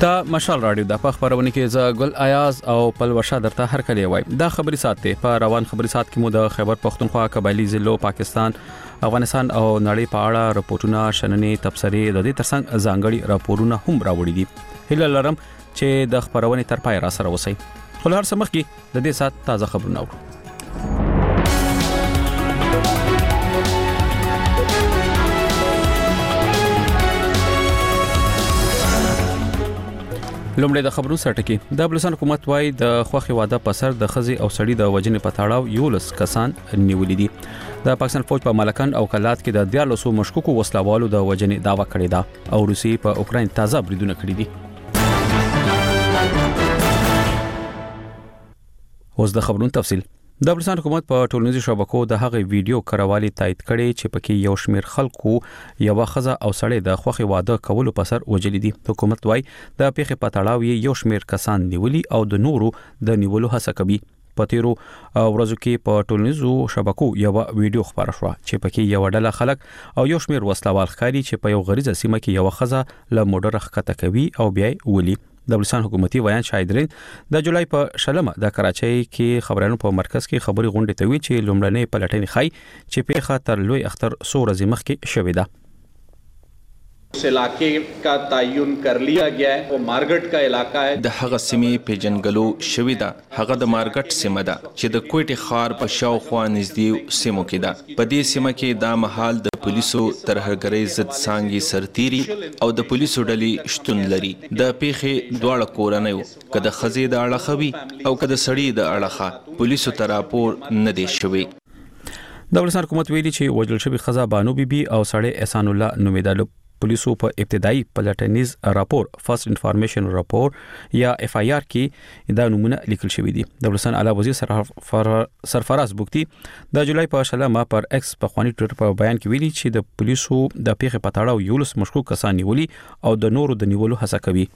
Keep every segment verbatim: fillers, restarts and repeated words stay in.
دا مشال رادیو د خبرونه کې ز ګل ایاز او پلوشا درته هر کله وای دا خبري ساتي په روان خبري سات کې مو د خیبر پختونخوا قبایلی ضلعو پاکستان افغانستان او نړۍ په اړه راپورټونه شننې تبصرې د دې ترڅنګ ځانګړي راپورونه هم راوړي دي هله لرم چې د خبرونه تر پای را سره وسی خو هر څه مخکې د دې سات تازه خبرونه اورو لومړی د خبرو سرټکی د بلوچستان حکومت وايي د خوخي واده په سر د خزي او سړی د وجنې په تاړاو یولس کسان نیولې دي د پاکستان فوج په ملکن او کلات کې د دیارلسو مشکوکو وسلوالو د وجنې داوا کړې ده او روسي په اوکرين تازه بریدونه کړې دي اوس د خبرونو تفصیل د بلوچستان حکومت په ټولنیزو شبکو د هغه ویډیو کراوالي تایید کړي چې پکې یو شمیر خلکو یو خزه او سړی د خوخي واده کولو په سر وجلې دي حکومت وايي د پیښې په تړاو یو شمیر کسان نیولي او د نورو د نیولو هڅه کوي په تیرو ورځو کې په ټولنیزو شبکو یو ویډیو خبره شو چې پکې یو ډله خلک او یو شمیر وسلوال ښکاري چې په یو غریزه سیمه کې یو خزه له موټر ښکته کوي او بیا ولي د بلوچستان حکومتي ویان شایدرین د جولای په شلمه د کراچۍ کې خبرانو په مرکز کې خبري غونډه توی چې لومړنۍ پلټنې خای چې پیښه تر لوی اختر سور زمخ کې شوې ده इस इलाके का تعین कर लिया गया है वो मार्गट का इलाका है د هغه سیمې پیژنګلو شوې ده هغه د مارګټ سیمه ده چې د کوټي خار په شاوخوا نږدې سیمو کې ده په دې سیمه کې د محل د پولیسو ترهګرۍ ضد څنګه سرتيري او د پولیسو ډلې شتون لري د پیښې دواړه کورنۍ کده خزې د اړخوي او کده سړی د اړخه پولیسو ته راپور نه دی شوی د بلوچستان حکومت ویلي چې وجل شوی خزه بانو بیبي او سړی احسان الله نومیدلو پولیسو په ابتدایي پلټنیز راپور فرست انفارمیشن راپور یا اف آی آر کې دا نمونه لیکل شوی دی د بلوچستان اعلی وزیر سرفراز بوکتی د جولای په شلمه پر ایکس په خواني ټویټر په بیان کې ویلي چې د پولیسو د پیښې په تړاو یولس مشکوک کسان نیولي او د نورو د نیولو هڅه کوي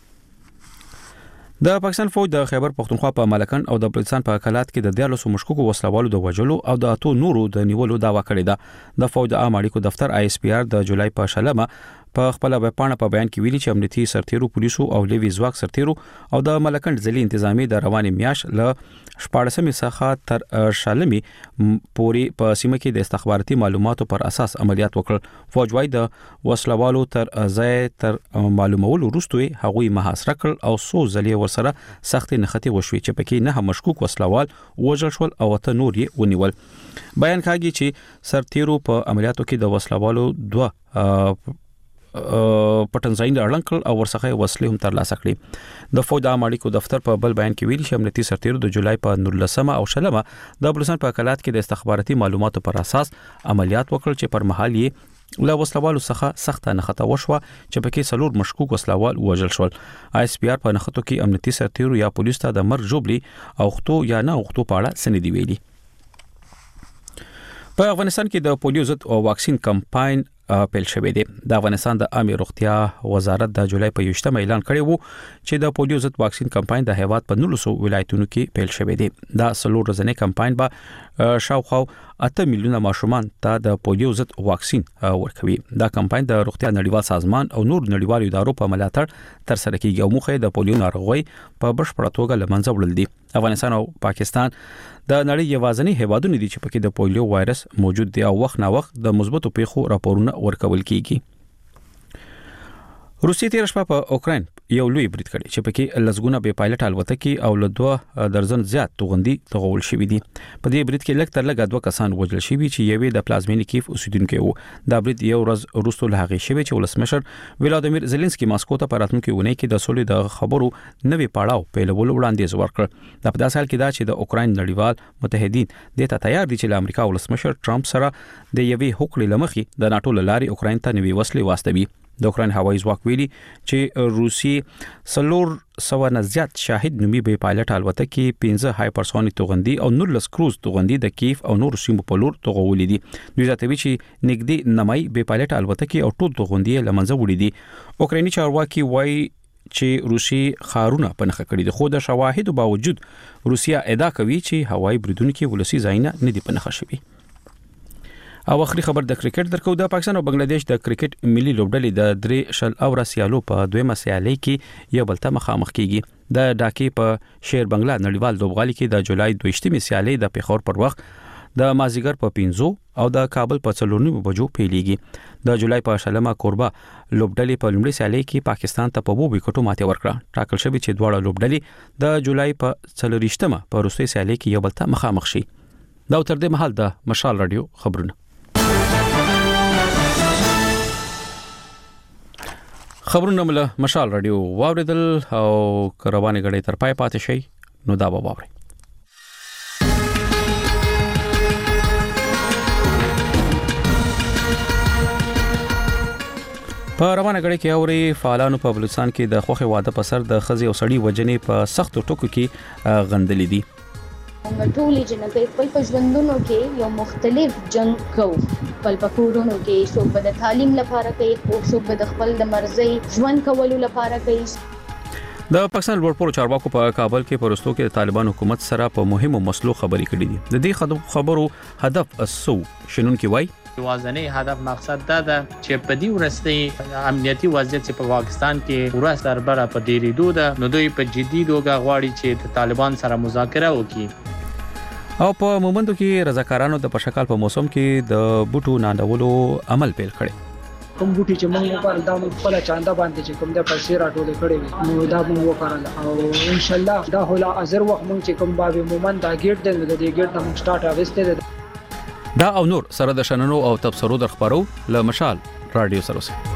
د پاکستان فوج د خیبر پختونخوا په ملکن او د بلوچستان په کلات کې د دیارلسو مشکوکو وسلوالو د وجلو او د اتو نورو د نیولو داوا کړې ده د فوج د عام اړیکو دفتر آی اس پی آر د جولای په شلمه په خپل وپاڼه په بیان کې ویلي چې امنیتي سرتیرو پولیسو او لیوی ځواک سرتیرو او د ملکن ځلې انتظامی د رواني میاش له شپاړسمې څخه تر شلمې پوري په سیمه کې د استخباراتي معلوماتو پر اساس عملیات وکړ فوج وايي د وسلوالو تر ځای تر معلومولو وروسته هغوی محاصره کړ او سو ځلې ورسره سختي نختی وشوي چې پکې نه مشکوک وسلوال وژل شول او ته نور یې ونیول بیان کاږي چې سرتیرو په عملیاتو کې د وسلوالو دوه پټنځاین اړنکل او ورڅخه وسلې هم ترلاسه کړې د فوج د امریکو دفتر په بل بیان کې ویلي چې امنیتي سرتیرو د جولای په نولسمه او شلمه د بلوچستان په کلات کې د استخباراتي معلوماتو پر اساس عملیات وکړ چې پر مهال یې له وسلوالو څخه سخته نخته وشوه چې پکې سلور مشکوک وسلوال وژل شول آی اس پی آر په نخته کې امنیتي سرتیرو یا پولیس ته د مرګ جوړلی او خطو یا نه خطو په اړه سندې ویلي په افغانستان کې د پولیو ضد او واکسین کمپاین پیل شوې دی د افغانستان د عامه روغتیا وزارت د جولای په یوشتمه اعلان کړی وو چې د پولیو ضد واکسین کمپاین د هیواد په نولسو ولایتونو کې پیل شوې دی دا سلور ورځنی کمپاین به شاوخوا اته میلیونه ماشومان ته د پولیو ضد واکسین ورکوي دا کمپاین د روغتیا نړیوال سازمان او نور نړیوالو ادارو په ملاتړ تر سره کیږي او مخه د پولیو ناروغي په بشپړه توګه لمنځه وړل دي افغانستان او پاکستان د نړۍ یوازینی هیوادونه دي چې پکې د پولیو وایرس موجود دی او وخت نا وخت د مثبتو پیښو راپورونه ورکول کیږي روسیې تیر شپه په اوکرين یو لوی برید کړی چې پکې لزګونه به پایلټ الوتکې او له دوه درزن زیات توغندي تغول شوې دي په دې برید کې لږ تر لږه دوه کسان وژل شوي چې یوې د پلازمینې کیف اوسیدونکو وو دا برید یو ورځ وروسته له هغې شوی چې ولسمشر ولادیمیر زيلنسکي ماسکو ته په راتلونکي ونې کې د سولې د خبرو نوې پړاو پیلولو وړاندیز ورکړ دا په داسې حال کې دا چې د اوکرين نړیوال متحدین د ته تیار دي چې د امریکا ولسمشر ټرمپ سره د یوې هوکړې لمخې د ناتو لاري اوکرين ته نوې وسلې واستوي د اوکرين هوایي ځواک ویلي چې روسي سلور سو نه زیات شاهد نومي به پایلټ الوتکې پنځه هایپرسونیک توغندي او نورلس کروز توغندي د کیف او نور سیمو په لور توغولې دي دوی زیاتوي چې نګدي نمای به پایلټ الوتکې او ټول توغندي لمنځه وړي دي اوکريني چارواکي وایي چې روسي خارونه په نخښه کړي دي خو د شواهدو باوجود روسیا ادعا کوي چې هوایي بریدونکو ولسی ځایونه نه دي په نخښه شوي او اخري خبر د کرکټ درکو د پاکستان او بنگلاديش د کرکټ ملي لوبډلې د درې شل او سیالو په دویمه سیالي کې یو بل ته مخامخ کیږي. د ډاکې په شیر بنگلا نړیوال لوبغالي کې د جولای دویشتمې سیالي د پیښور پر وخت د مازیګر په پنځو او د کابل په څلور نیمو بجو پیلېږي. د جولای په شلمه کوربه لوبډلې په لومړي سیالي کې پاکستان ته په وو وکټو ماته ورکړه. ټاکل شوی چې دواړه لوبډلې د جولای په څلورشتمه په وروستۍ سیالي کې یو بل ته مخامخ شي. دا تر دې مهال د مشال رادیو خبرونه. خبرونه مله مشال رادیو واوریدل او روانه غړې تر پای پاتې شي نو دا به واوري. په روانه غړې کې اوري فعالانو په بلوچستان کې د خوخه واده په سر د خزي او سړی وجنې په سختو ټکو کې غندلې دي. ټولې جنګي خپل پښوندونو کې یو مختلف جنگ کو خپل پکورونو کې څوک به د تعلیم لپاره کوي او څوک به د خپل د مرزي ژوند کولو لپاره کوي. د پاکستان لوړپوړو چارواکو په کابل کې پرستو کې د طالبان حکومت سره په مهمو مسلو خبرې کړې دي. د دې خبرو هدف اسو شنن کې وای وازنی هدف مقصد دا ده چې په دې ورستي امنیتي وضعیت چې په پاکستان کې ورس دربره په ډېری دوده نو دوی په جدي توګه غواړي چې د طالبان سره مذاکره وکړي او په مومندو کې رضاکارانو د پشکال په موسم کې د بوټو ناندولو عمل پیل کړي. کوم بوټي چې موږ په دا موږ په چاندا باندې چې کوم د پیسې راټولې کړې نو دا موږ وکړل او ان شاء الله دا هولا ازر وخت موږ چې کوم باب مومند دا ګیټ دی د دې ګیټ نوم سٹارټ اوسته دا او نور سره د شننو او تبصرو در خبرو ل مشال رادیو سره اوسه.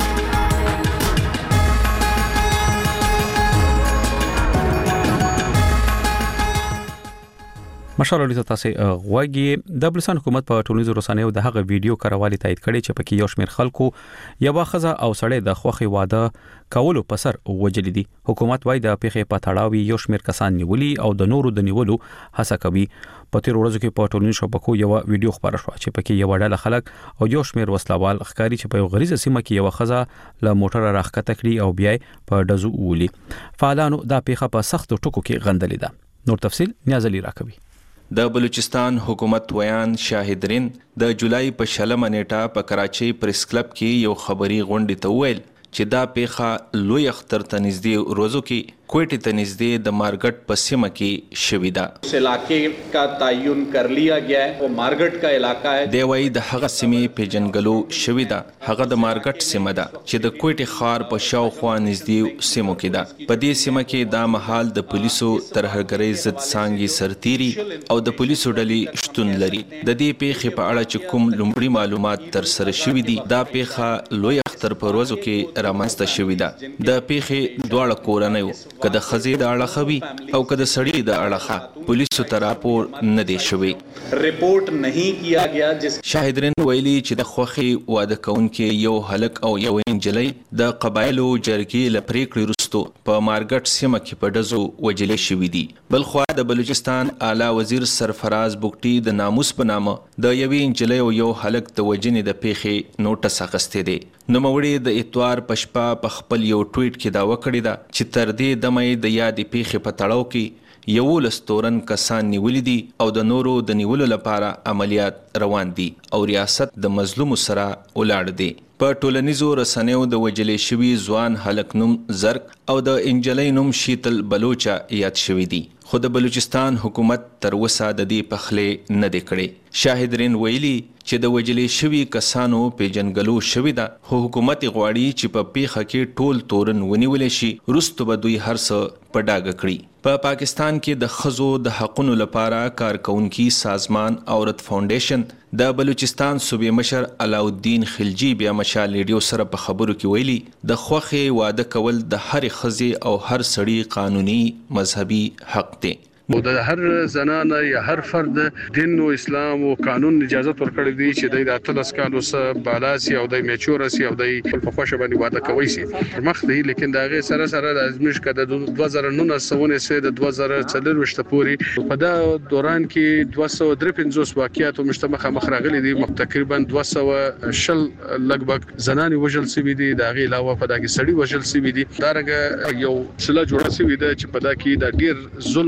مشال رادیو تاسو غوږی د بلوچستان حکومت په ټولنیزو رسنیو د هغه ویډیو کاروالي تایید کړي چې پکې یو شمېر خلکو یو خزه او سړی د خوخي واده کولو په سر وجل دي. حکومت وايي د پیښې په تړاو یو شمېر کسان نیولي او د نورو د نیولو هڅه کوي. په تیر ورځو کې په ټولنیزو شبکو یو ویډیو خبره شو چې پکې یو ډله خلک او یو شمېر وسلوال ښکاری چې په یو غریزه سیمه کې یو خزه له موټر راخکته کړي او بیا په دزو ولي. فعالانو دا پیښه په سختو ټکو کې غندلې ده. نور تفصيل نیاز علي راکوي. د بلوچستان حکومت ویان شاهدرین د جولای په شلمه نیټه په کراچۍ پریس کلب کې یو خبري غونډه ته ویل چې دا پیښه لوی اختر ته نږدې روزو کې کوټې ته نږدې د مارګټ په سیمه کې شوې ده. اس علاقې کا تعین کر لیا گیا ہے وہ مارګټ کا علاقہ ہے. دی وايي د هغه سیمې پیژنګلو شوې ده هغه د مارګټ سیمه ده چې د کوټې ښار په شاوخوا نږدې سیمو کې ده. په دې سیمه کې دا مهال د پولیسو ترهګرۍ ضد څانګې سرتيري او د پولیسو ډلې شتون لري. د دې پیښې په اړه چې کوم لومړی معلومات تر سره شوي دي دا پیښه لوی اختر په ورځو کې رامنځته شوې ده. د پیښې دواړه کورنیو که د خزې د اړخه وي او که د سړي د اړخه پولیسو ته راپور نه دی شوی. رپورټ نه کیا گیا. جس شاهدرین ویلي چې د خوخي واده کوونکې یو هلک او یو انجلۍ د قبایلو جرګې له پریکړې وروسته په مارګټ سیمه کې په ډزو وجلې شوي دي. بلخوا د بلوچستان اعلی وزیر سرفراز بوګټي د ناموس په نامه د یوې انجلۍ او یو هلک د وجنې د پیښې نوټس اخیستی دی. نوموړي د اتوار په شپه په خپل یو ټویټ کې دا وکړې ده چې تر دې دمه د یادې پیښې په تړاو کې یولس تورن کسان نیولي دي او د نورو د نیولو لپاره عملیات روان دي او ریاست د مظلومو سره ولاړ دی. په ټولنیزو رسنیو د وجلې شوي ځوان هلک نوم زرق او د انجلۍ نوم شیتل بلوچا یاد شوي دي خو د بلوچستان حکومت تر اوسه د دې پخلې نه دی کړی. شاهدرین ویلي چې د وجلې شوي کسانو پیژنګلو شوي ده خو حکومت غواړي چې په پیښه کې ټول تورن ونیول شي وروسته به دوی هر څه په ډاګه کړي. په پا پاکستان کې د ښځو د حقونو لپاره کارکونکي سازمان عورت فاونډیشن د بلوچستان صوبې مشر علاءالدین خلجی بیا مشال ریډیو سره په خبرو کې ویلي د خوخې واده کول د هر ښځې او هر سړي قانوني مذهبي حق دی. او د هر زنانه یا هر فرد دین او اسلام او قانون اجازه ورکړي دي چې د اتلس کالو سره بالاسي او د میچور سي او د په خوښه باندې واده کوي سي مخ دی. لیکن دا غي سره سره د ازمش کده د دوه زره نهه سوونه سه د دوه زره څلور وشت پوري په دا دوران کې دوه سوه درې پنځوس واقعیات مشتمخه مخرغلي دي تقریبا دوه سوه شل لګبګ زنانه وجل سي دي. دا غي علاوه په دا کې سړي وجل سي دي. دا رګه یو سلا جوړه سي ده چې په دا کې د ډیر ظلم او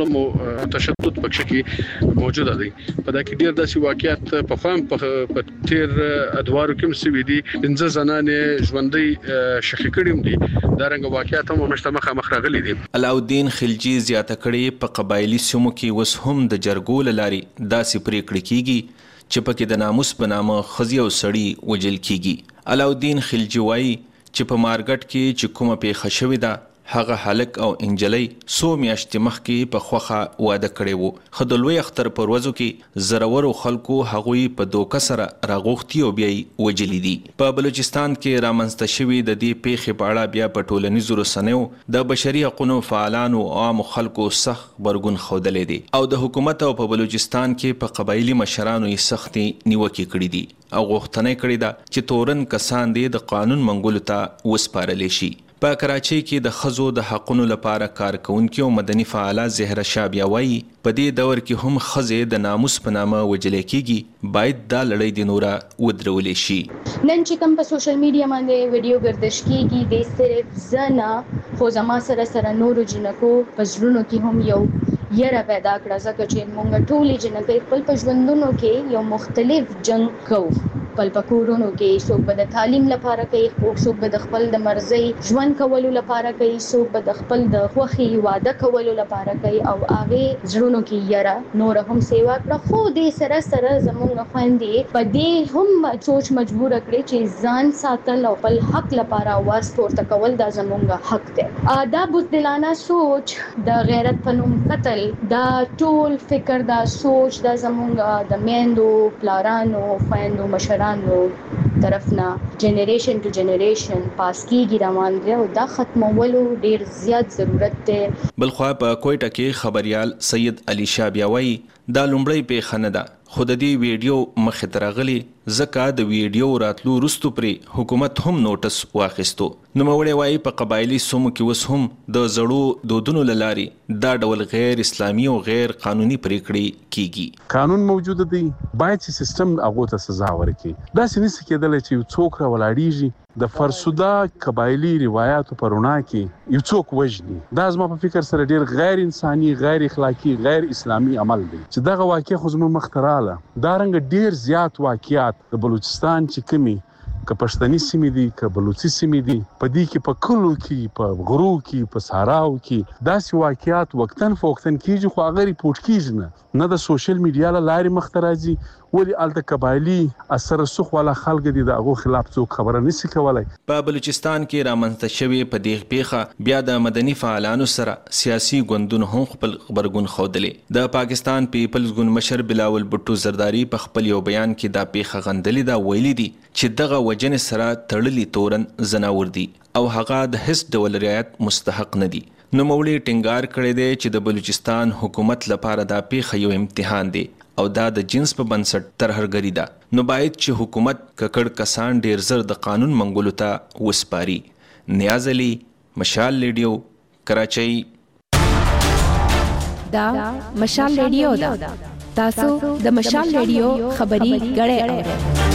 تشدد پکې کې موجوده دي. په دا کې ډیر داسې واقعیت په فهم په تیر ادوارو کې سوي دي. پنځه زنانې ژوندۍ شخې کړي دي. دا رنګ واقعیت هم مشتمخه مخرغلي دي. علاؤالدین خلجی زیاته کړي په قبایلی سیمو کې وس هم د جرګول لاري داسې پریکړې کیږي چې پکې د ناموس په نامه خزي او سړی وجل کیږي. علاؤالدین خلجی وایي چې په مارګټ کې چې کومه پیښه شوې ده هغه هلک او انجلۍ سو میاشتې مخکې په خوخه واده کړی وو. خو د لوی اختر په ورځو کې زرورو خلکو هغوی په دوکه سره راغوښتي او بیا یې وجلي دي. په بلوچستان کې رامنځته شوي د دې پیښې په اړه بیا په ټولنیزو رسنیو د بشري حقوقو فعالانو او عامو خلکو سخت غبرګون ښودلی دی او د حکومت او په بلوچستان کې په قبایلي مشرانو یې سختې نیوکې کړي دي او غوښتنه کړې ده چې تورن کسان دې د قانون منګولو ته وسپارلی شي. په کراچۍ کې د ښځو د حقونو لپاره کارکونکي او مدني فعاله زهره شاه بیا وایي په دې دور کې هم ښځې د ناموس په نامه وجلی کیږي، باید دا لړۍ د نوره ودرولی شي. نن چې کوم په سوشل میډیا باندې ویډیو ګردش کیږي د صرف زنه خو زما سره سره نورو جنکو په زړونو کې هم یو یره پیدا کړه ځکه چې موږ ټولې جنکۍ خپل په ژوندونو کې یو مختلف جنګ کوو. خپل په کورونو کې څوک به د تعلیم لپاره کوي، څوک به د خپل د مرزي ژوند کولو لپاره کوي، څوک به د خپل د خوښي واده کولو لپاره کوي او هغه زړونو کې یره نور هم سیوا کړه. خو دې سره سره زموږ خويندې په دې هم سوچ مجبور کړي چې ځان ساتل او خپل حق لپاره आवाज پورته کول دا زموږ حق دی. دا بوزدلانه سوچ د غیرت په نوم قتل دا ټول فکر دا سوچ دا زموږ د میندو پلارانو خويندو مشرانو طرفنا جنریشن ټو جنریشن پاس کیږي روان دی او دا ختمولو ډیر زیات ضرورت دی. بلخوا په کوټه کې خبريال سید علي شاه بیا وایي دا لومړی پیښه نه ده خو د دې ویډیو مخې ته راغلي ځکه د ویډیو راتلو وروستو پرې حکومت هم نوټس واخیستو. نوموړی وایي په قبایلي سیمو کې اوس هم د زړو دودونو له لارې دا ډول غیر اسلامي او غیر قانوني پریکړې کیږي. قانون موجود دی، باید چې سیستم هغه ته سزا ورکړي. داسې نشي کېدلی چې یو څوک راولاړیږي د فرسوده قبایلي روایتو په رڼا کې یو څوک وژني. دا زما په فکر سره ډیر غیر انساني، غیر اخلاقی، غیر اسلامي عمل دی چې دغه واقع خو زموږ مخ ته رااله. دا رنګ ډیر زیات واقعیات د بلوچستان چې کمی که پښتني سیمې دي که بلوچي سیمې دي په دې کې په کلو کې په غرو کې په صحراو کې داسې واقعیات وختن فوختن کېږي خو هغه ریپورټ کېږي نه نه د سوشل میډیا له لارې مخ ته راځي. ولې هلته قبایلي اثر رسوخ والا خلک دي د هغو خلاف څوک خبره نشي کولی. په بلوچستان کې رامنځته شوې په دې پیښه بیا د مدني فعالانو سره سیاسي ګوندونو هم خپل غبرګون ښودلی. د پاکستان پیپلز ګوند مشر بلاول بټو زرداری په خپل یو بیان کې دا پیښه غندلې ده. ویلي دي چې دغه وجنې سره تړلي تورن زناور دي او هغه د هیڅ ډول رعایت مستحق نه دي. نوموړي ټینګار کړی دی چې د بلوچستان حکومت لپاره دا پیښه یو امتحان دی او دا د جنس په بنسټ ترهرګري ده. نو باید چې حکومت ککړ کسان ډیر زر د قانون منګولو ته وسپاري. نیاز علي، مشال ریډیو، کراچۍ. دا مشال ریډیو ده. تاسو د مشال ریډیو خبري غړې اورئ.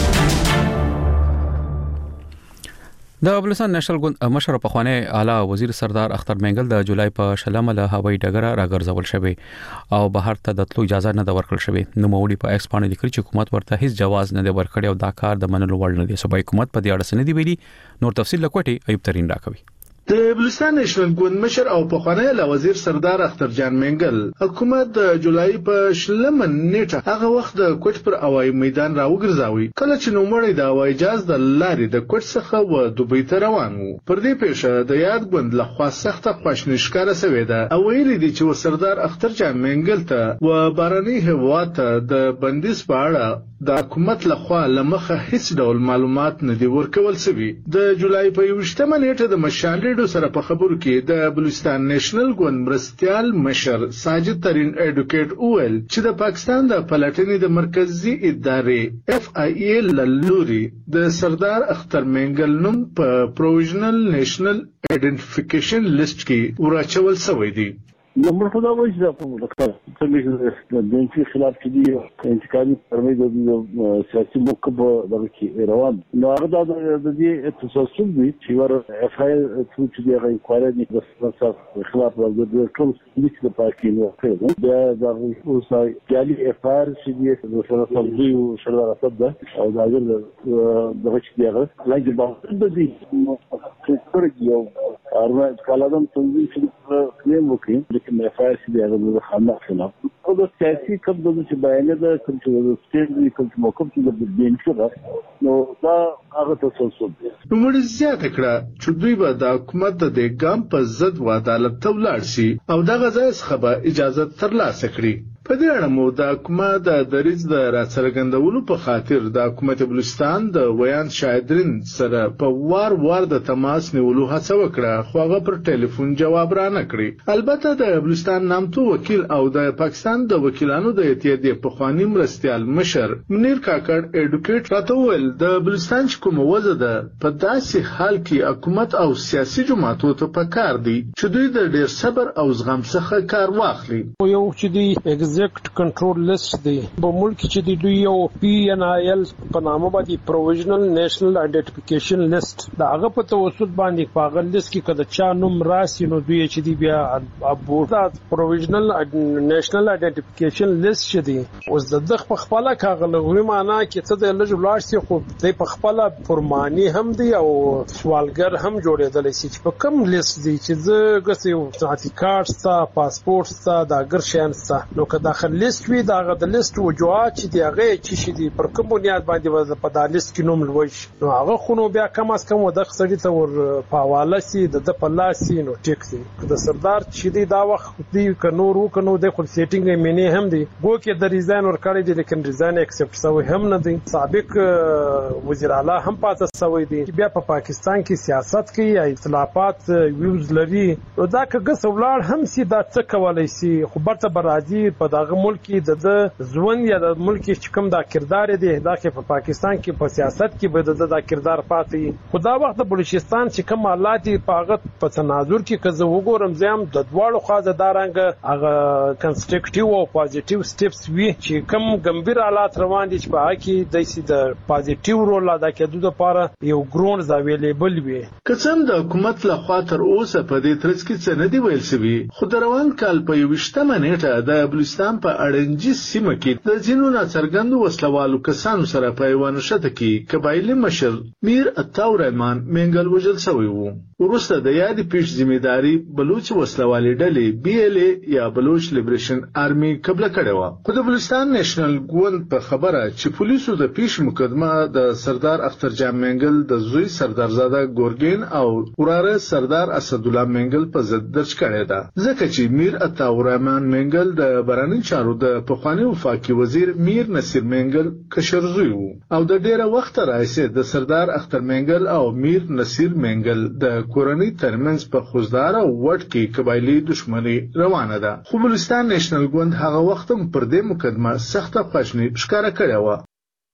د بلوچستان نېشنل ګوند مشر په خوانه اعلی وزیر سردار اختر مینګل د جولای په شلمه له هوایي ډګر راګرځول شوی او بهر ته د تلو اجازه نه ورکړل شوی. نو موړي په ایکس باندې لیکل چې حکومت ورته هیڅ جواز نه ورکړي او دا کار د منلو وړ نه دی. صوبایي حکومت په دې اړه سندې ویلي. نور تفصیل لکوټي ایوب ترين راکوي. د بلوچستان نېشنل ګوند مشر او پخوانی له وزیر سردار اختر جان مینګل حکومت د جولای په شلمه نیټه هغه وخت د کوټ پر هوایي میدان راوګرځاوي کله چې نوموړی د هوایي جهاز د لارې د کوټ څخه و دوبۍ ته روان وو. پر دې پیښه د یاد ګوند له خوا سخته خواشیني ښکاره شوې ده او ویلي دي چې سردار اختر جان مینګل ته و بارني هیواد ته د بندیز په اړه د حکومت له خوا لمخه هیڅ ډول معلومات نه دی ورکول شوی. د جولای په یوشتمه نیټه د مشال سره په خبرو کې د بلوچستان نېشنل ګوند مرستيال مشر ساجد ترين اډوکیټ اویل چې د پاکستان د پلاتینې د مرکزی ادارې اف آی ای لوري د سردار اختر مینګل نوم په پروویژنل نېشنل آئیډنټیفیکیشن لیست کې ورچول شوی دی. نمبر خدا وایي چې په څنګه د دیني خلاف چې دی انتقالي پرمې د سیاسي موقف دغه کې روان نو هغه د دې تسلسل دی چې ور اف آی ټو چې دی غوښتل کوي د سیاست خلاف د ټول لیک د پاکي نو کړو دا د اوسای ګالي اف آر چې دی د سیاست دی او شرع راځي او دا دغه چې دی هغه لاګي باندې د دې څرګ یو ارما کالادم تنظیم چې کلیم وکړي لیکن اف آی چې دی هغه د خلاف خلاف او د سیاسي کب د چې بیان د کوم چې د سټیټ دی کوم موقف چې د دین څخه نو دا هغه تسلسل دی نو موږ زیاته کړه چې دوی به د حکومت د ګام په ضد و عدالت ته ولاړ شي او دغه ځای څخه به اجازه ترلاسه کړي په دې اړه مو د حکومت د دریځ د راڅرګندولو په خاطر د حکومت بلوچستان د ویان شاهدرین سره په وار وار د تماس نیولو هڅه وکړه خو هغه پر ټلیفون جواب را نه کړی البته د بلوچستان نامتو وکیل او د پاکستان د وکیلانو د اتحادیې پخوانی مرستیال مشر منیر کاکړ اډوکیټ راته وویل د بلوچستان چې کومه وضع ده په داسې حال کې حکومت او سیاسي جماعتو ته پکار دي چې دوی د ډیر صبر او زغم څخه کار واخلي یو چې دی ایگزیکټ کنټرول لیست دی په ملک چې دی دوی یو پی ان آی ال په نامه باندې پروویژنل نېشنل آئیډنټیفیکیشن لیست دا هغه په توسط باندې په هغه لیست کې کده چا نوم راسي نو دوی چې دی بیا ابورت پروویژنل نېشنل آئیډنټیفیکیشن لیست چې دی اوس د دغه په خپل کاغلغوي معنا کې څه د لږ لاړ سي خو د په خپل فرمانی هم دی او سوالګر هم جوړېدل شي چې په کوم لیست دی چې زه غسي ساتي کارت ستا پاسپورت ستا دا ګر شان ستا نو که داخل لیست وي داغه د لیست وجوهات چې دی هغه چې شي دی پر کوم بنیاد باندې په دا لیست کې نوم لوي نو هغه خو نو بیا کم از کم د خسړی ته ور په حواله سي د په لاسي نو ټیک سي د سردار چې دی دا وخت دی ک نور و ک نو د خپل سیټینګ مینه هم دی ګو کې د ریزاین ور کړی دی لیکن ریزاین ایکسپټ سوی هم نه دی سابق وزیر اعلی هم پاتې سوی دی بیا په پا پاکستان کې سیاست کوي یا اختلافات ویوز لري نو دا کګه سولار هم سي دا څه کولای سي خو برته برازي په دغه ملک د ځوان یا د ملک چې کوم دا کردار دی دا کې په پاکستان کې په سیاست کې به د دا کردار پاتې خدا وخت د بلوچستان چې کوم حالات په هغه په تناظر کې کزه وګورم زم د دواړو خاصه دارنګ هغه کنسترکټیو او پوزټیو سټیپس وی چې کوم ګمبیر حالات روان دي چې په هغه کې د سي د پوزټیو رول ادا کېدو لپاره یو ګرونز اویلیبل وي کڅم د حکومت له خوا تر اوسه په دې ترڅ کې څه نه دی ویل شوی خو د روان کال په یوشتمه نیټه د بلوچستان په اړنجي سیمه کې د ځینو ناڅرګندو وسلوالو کسانو سره په یوه نښته کې قبایلي مشر میر عطاو رحمان منګل وژل شوی و وروسته د یادې پیښې ذمہداري بلوچ وسلوالې ډلې بي ال اي یا بلوچ لیبریشن آرمي قبله کړې وه خو د بلوچستان نېشنل ګوند په خبره چې پولیسو د پیښې مقدمه د سردار اختر جان منګل د زوی سردارزاده ګورګین او وراره سردار اسدالله منګل په ضد درج کړې ده ځکه چې میر عطاو رحمان منګل د براني چارو د پخوانی وفاقي وزیر میر نصیر منګل کشر زوی وو او د ډیره وخت راځي د سردار اختر منګل او میر نصیر منګل د کورنۍ ترمنځ په خوزدار او وټ کې قبایلی دښمنی روانه ده خو بلوچستان نېشنل ګوند هغه وخت هم پر دې مقدمه سخته خواشنی ښکارا کړې و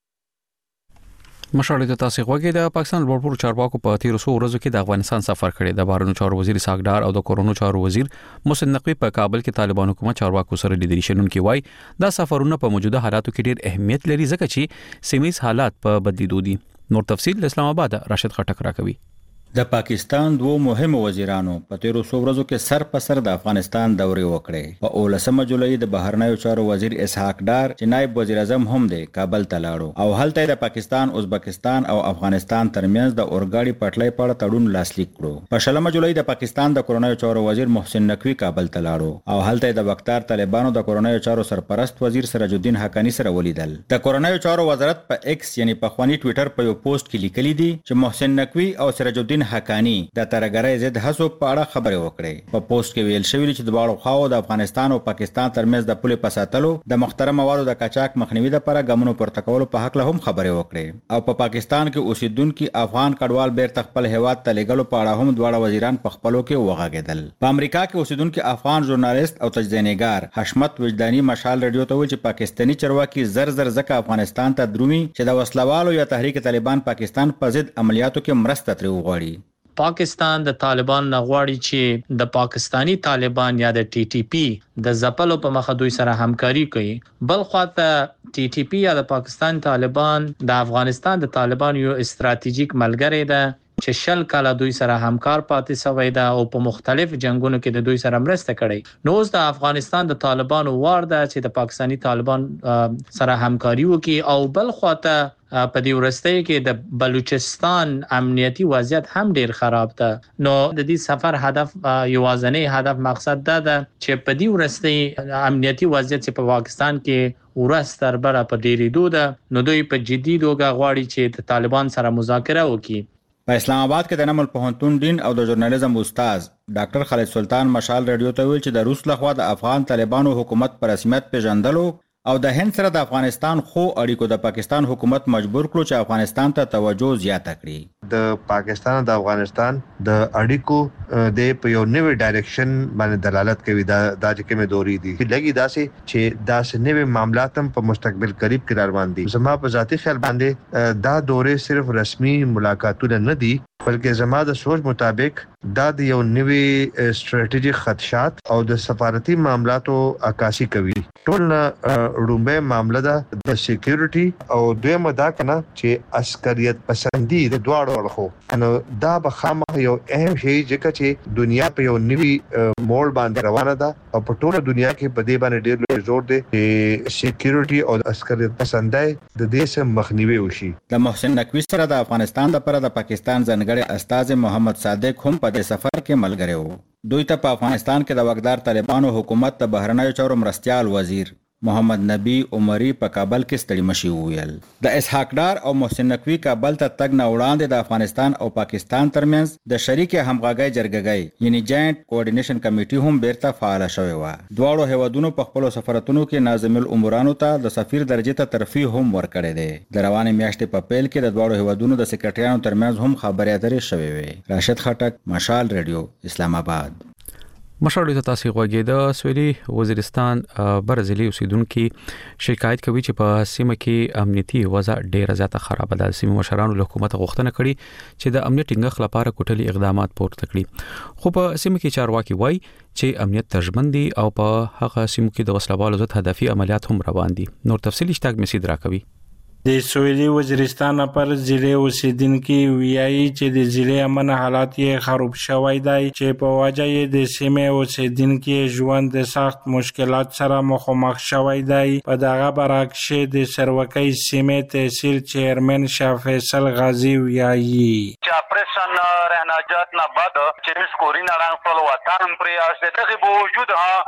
مشاړې د تاسو غوږی د پاکستان لوړپوړو چارواکو په تیر څو ورځو کې د افغانستان سفر کړی د بهرنیو چارو وزیر ساګدار او د کورونو چارو وزیر محسن نقوی په کابل کې طالبان حکومت چارواکو سره لیدل شنونکي وای دا سفرونه په موجوده حالاتو کې ډېر اهمیت لري ځکه چې سیمه‌یز حالات په بدلیدو دي نور تفصیل اسلام آباد راشد خټک راکوي د پاکستان دوه مهم وزیرانو په تیرو څو ورځو کې سر په سر د افغانستان دورې وکړې په اولسمه جولای د بهرنیو چارو وزیر اسحاق ډار چې نائب وزیر اعظم هم دی کابل ته لاړو او هلته د پاکستان ازبکستان او افغانستان ترمنځ د اورګاډي پټلۍ په اړه تړون لاسلیک کړو په شلمه جولای د پاکستان د کورونایو چارو وزیر محسن نقوی کابل ته لاړو او هلته د وقتار طالبانو د کورونایو چارو سرپرست وزیر سراج الدین حقانی سره ولیدل د کورونایو چارو وزارت په ایکس یعنی په خواني ټوئیټر په یو پوسټ کې لیکلي دي چې محسن نقوی او سراج الدین حقانی د ترګرۍ ضد هڅو په اړه خبرې وکړې په پوسټ کې ویل شوی چې د دواړو خواو د افغانستان او پاکستان ترمنځ د پولې په ساتلو د مخترم موادو د قاچاق مخنیوي لپاره ګامونو پورته کولو په حق له هم خبرې وکړې او په پاکستان کې اوسیدونکو افغان کډوال بیرته خپل هیواد ته لېږلو په اړه هم دواړه وزیران په خپلو کې وغږېدل په امریکا کې اوسیدونکو افغان ژورنالیست او تجزیه‌نګار حشمت وجداني مشال رادیو ته ویل چې پاکستاني چارواکي زر زر ځکه افغانستان ته درومي چې د وسلوالو یا تحریک طالبان پاکستان په ضد عملیاتو کې مرسته ترې وغواړي پاکستان د طالبان نغواړي چې د پاکستانی طالبان یا د ټي ټي پی د ځپلو په مخه دوی سره همکاري کوي. بل خواته ټي ټي پی یا د پاکستان طالبان د افغانستان د طالبان یو استراتیژیک ملګری ده چې شل کاله دوی سره همکار پاتې شوی ده او په مختلف جنگونو کې د دوی سره مرسته کړې. نو اوس د افغانستان د طالبانو وار ده چې د پاکستانی طالبان سره همکاري وکړي. او بل خواته په دې ورستۍ کې د بلوچستان امنیتي وضعیت هم ډیر خراب ده. نو د دې سفر هدف یوازنی هدف مقصد ده چې په دې ورستۍ امنیتي وضعیت چې په پاکستان کې ورځ تر بره په ډیریدو ده، نو دوی په جدي توګه غواړي چې د طالبان سره مذاکره وکړي. په اسلام آباد کې د نمل پوهنتون دین او د ژورنالیزم استاد ډاکټر خالد سلطان مشال رادیو ته ویل چې د روس لخوا د افغان طالبانو حکومت پر رسمیت پیژندلو او د هند سره د افغانستان خو اړیکو د پاکستان حکومت مجبور کړو چې افغانستان ته توجه زیاته کړي. د پاکستان او د افغانستان د اړیکو د په یو نوې ډایرکشن باندې دلالت کوي. دا د چې کومه دوري دي لګي داسې چې داسې نوې معاملات هم په مستقبل قریب کې روان دي. زما په ذاتي خیال باندې دا دورې صرف رسمي ملاقاتونه نه دي، بلکې زما د سوچ مطابق دا د یو نوې استراتیژیک خدشات او د سفارتي معاملاتو عکاسي کوي. ټول رومبه معاملې ده د سکیورټي او دویمه دا کنه چې عسکریت پسندي د دواړو اړخو. نو دا به خامخا یو اهم شی چې دنیا په یو نوې موړ باندې روانه ده او په ټوله دنیا کې په دې باندې ډېر لوی زور دی چې سکیورټي او عسکریت پسندۍ د دې سم مخنیوي وشي. د محسن نقوی سره د افغانستان لپاره د پاکستان ځانګړي استاذ محمد صادق هم په دې سفر کې ملګری وو. دوی ته په افغانستان کې د واکدار طالبانو حکومت د بهرنیو چارو مرستيال وزیر محمد نبی عمری په کابل کې ستړي مشي ویل. د اسحاق ډار او محسن نقوی کابل ته تګ نه وړاندې د افغانستان او پاکستان ترمنځ د شریک همغږي جرګګۍ یعنی جاینټ کوارډینیشن کمیټي هم بیرته فعال شوی و. دواړو هیوادونو په خپل سفارتونو کې ناظم الامورانو ته د سفیر درجه ته ترفیع هم ورکړې ده. د روانې میاشتې په پیل کې د دواړو هیوادونو د سکرټریانو ترمنځ هم خبرې اترې شوې وې. راشد خټک، مشال رادیو، اسلام آباد. مشال ته تاسو غوږی د سویلي وزیرستان برزيلي اوسیدونکو شکایت کوي چې په سیمه کې امنیتي وضع ډیره زیاته خراب ده. سیمه مشرانو له حکومت غوښتنه کړې چې د امنیت ټینګښت لپاره کوټلي اقدامات پورته کړي، خو په سیمه کې چارواکي وایي چې امنیت ترجمن دي او په هغه سیمه کې د وسلوالو ضد هدفي عملیات هم روان دي. نور تفصیل اشتاق مسید راکوي. د سویلي وزیرستان پر ضلع اوسیدونکو ویایي چې د ضلع امن حالات یې خراب شوی دی چې په وجه یې د سیمې اوسیدونکو ژوند د سخت مشکلات سره مخامخ شوی دی. په دغه برعکس د سروکۍ سیمې تحصیل چیرمن شاه فیصل غازی ویایي چې اپریشن رهناجات نه بعد چې مسکورین اړه خپل وطن پر یاسته دغه باوجود ها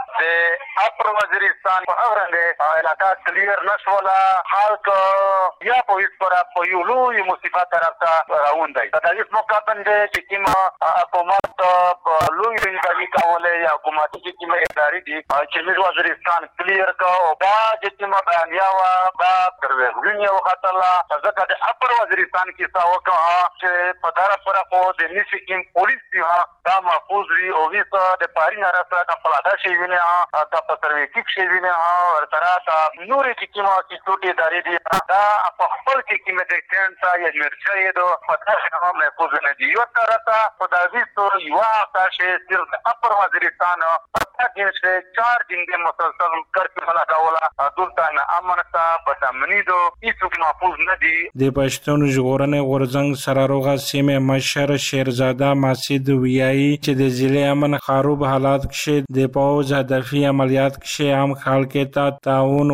د اپر وزیرستان په اورنګ علاقہ کلیر نشولا خلک یا په هیڅ پر په یو لوی مصیبت طرف ته روان دي. دا هیڅ موقع باندې چې کوم حکومت په لوی ځای کولای یا حکومت چې کوم ادارې دي چې موږ وزیرستان کلیر کا او دا چې کوم بیانیا وا دا ترې دنیا وختلا ځکه د اپر وزیرستان کې تاو کا چې په طرف پر په د نشکین پولیس دی دا محفوظ وي او ویسا د پاري نه راځه د پلادا شي ویني ها د پسروي کې شي ویني ها ورته راځه نور چې کوم چې ټوټي ادارې دي دا په خپل کې کومه د کانسا یا مرچې دو پتاشه هم محفوظ نه دي. یو طرفه خدای ستو یو تاسو صرف اپر وزیرستان پتاګین چې چار دن د مسلسل کرکې ملا کاولا دلته نه امنتا پټامنی دو هیڅ محفوظ نه دي. د پښتون ژغورنې غورځنګ سراروغه سیمه مشر شیرزاده مسعود ویایي چې د ضلع امن خراب حالات کې د پوز هدفي عملیات کې هم خلک ته تعاون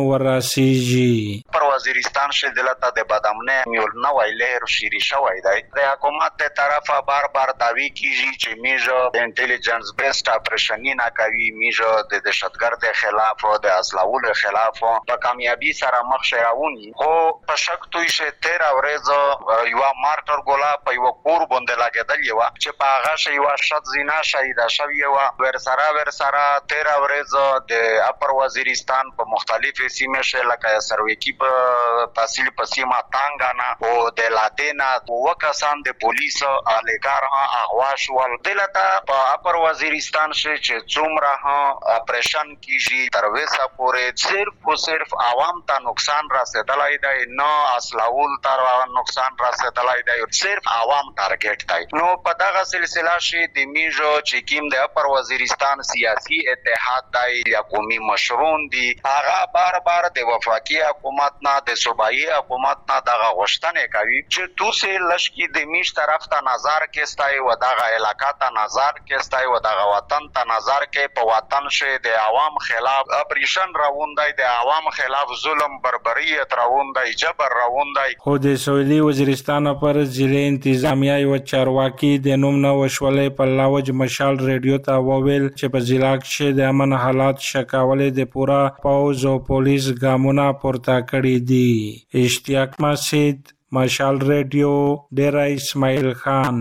ورسیږي. پر وزیرستان شه دلته د بادامنه میول نه ویلې شيري شوی دی. د حکومت ته طرفه بار بار داوی کیږي چې میجه د انټيليجنس بیسډ اپریشن نه کوي، میجه د دهشتګرد خلاف او د اسلحو خلاف په کامیابی سره مخ شراونی. خو په شک توي شه تیر اورېز یو مارټر ګولا په یو کور باندې لاګېدل یو چې په هغه شی یو شت زینا شهید شوی یو ور سره ور سره تیر اورېز د اپر وزیرستان په مختلفو سیمو شه لکه سروي کې په تحصیل پسیما تانګانا او د لادینا وکسان د پولیس الګار اغوا شول دلته په اپر وزیرستان شې چې څومره ها اپریشن کیږي تر وسه پورې صرف او صرف عوام ته نقصان رسیدلای دی نه اصلاول تر نقصان رسیدلای دی صرف عوام ټارګټ دی نو په دغه سلسله شې د میجو چې کیم د اپر وزیرستان سیاسي اتحاد دی یا قومي مشرون دی هغه بار بار د وفاقي حکومت نه د صوبایي حکومت نه دغه غوښتنه کوي چې توسه لشکې د میش طرف ته نظر کېستای و دغه علاقه ته نظر کېستای و دغه وطن ته نظر کې په وطن شه د عوام خلاف اپریشن راوندای د عوام خلاف ظلم بربریت راوندای جبر راوندای خو د سویلي وزیرستان پر ضلع انتظامیه او چارواکي د نوم نه وشولې په لاوج مشال ریډیو ته وویل چې په ضلع کې د امن حالات شکاولې د پورا پوز او پولیس ګامونه پورته کړی دي اشتیاق مسجد مشال ریډیو ډیرا اسماعیل خان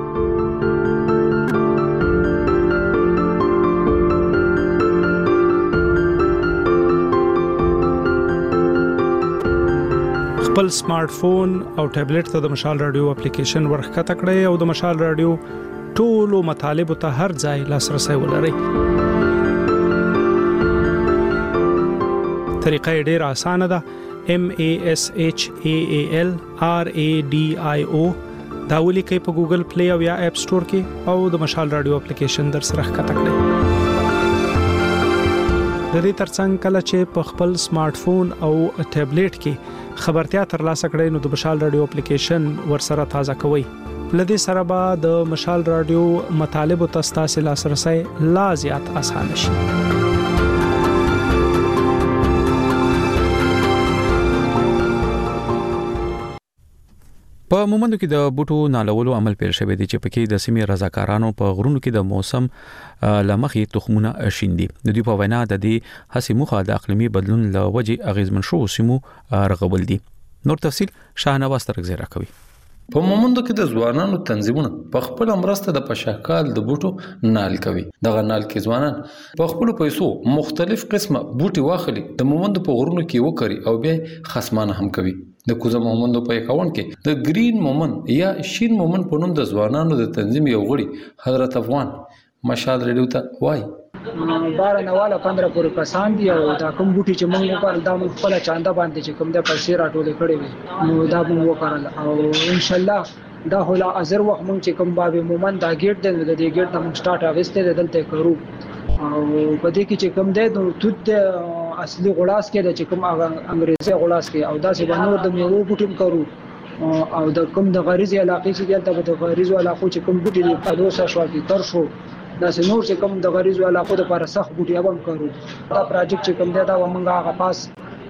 خپل سمارټ فون او ټابلیټ ته د مشال رادیو اپلیکیشن ورخکته کړئ او د مشال رادیو ټولو مطالب ته هر ځای لاسرسي ولرئ. طریقه ډیره اسانه ده. M A S H A A L R A D I O دا ولیکئ په ګوګل پلی او یا اپ سٹور کې او د مشال رادیو اپلیکیشن در سره ښکته کړئ. د دې ترڅنګ کله چې په خپل سمارټ فون او ټابلیټ کې خبرتیا ترلاسه کړئ نو د مشال رادیو اپلیکیشن ورسره تازه کوئ. لدې سره به د مشال رادیو مطالب او تاسو لاسرسي لا زیات آسان شي. په مومندو کې د بوټو نالولو عمل پیل شوی دی چې پکې د سیمې رضاکارانو په غرونو کې د موسم لمخې تخمونه شیندي. د دوی په وینا د دې هڅې موخه د اقلیمي بدلون له وجې اغیزمن شو سیمو رغول دي. نور تفصیل شاهنواز ترغزی راکوي. په مومندو کې د ځوانانو تنظیمونه په خپل مرسته د پشاکال د بوټو نال کوي. دغه نال کې ځوانان په خپل پیسو مختلف قسمه بوټي واخلي د مومندو په غرونو کې وکړي او بیا خصمانه هم کوي. د کوزه مومندو په اکاونټ کې د گرین مومند یا شین مومند په نوم د ځوانانو د تنظیم یو غړي حضرت افغان مشال ریډیو ته وایي بار نه والا پندرہ پورې کسان دي او دا کوم بوټي چې موږ پر دا موږ خپل چاندا باندې چې کوم د پیسې راټولې کړې وي نو دا موږ وکړل او ان شاء الله دا هولا ازر وخت موږ چې کوم باب مومند دا گیټ د دې گیټ د موږ سٹارټ اوسته دلته کړو او په دې کې چې کوم ده نو توت اصلي غلاس کې د چې کوم انګريزي غلاس کې او دا چې باندې د میوه بوټیم کرو او د کوم د غریزي علاقې چې دلته د غریزو علاقو چې کوم بوټي د پدوسه شو کې تر شو دا نور چې کوم د غریزو علاقو د لپاره سخت بوټي هم کرو. دا پروجیکټ چې کوم دی دا ومنګه هغه پاس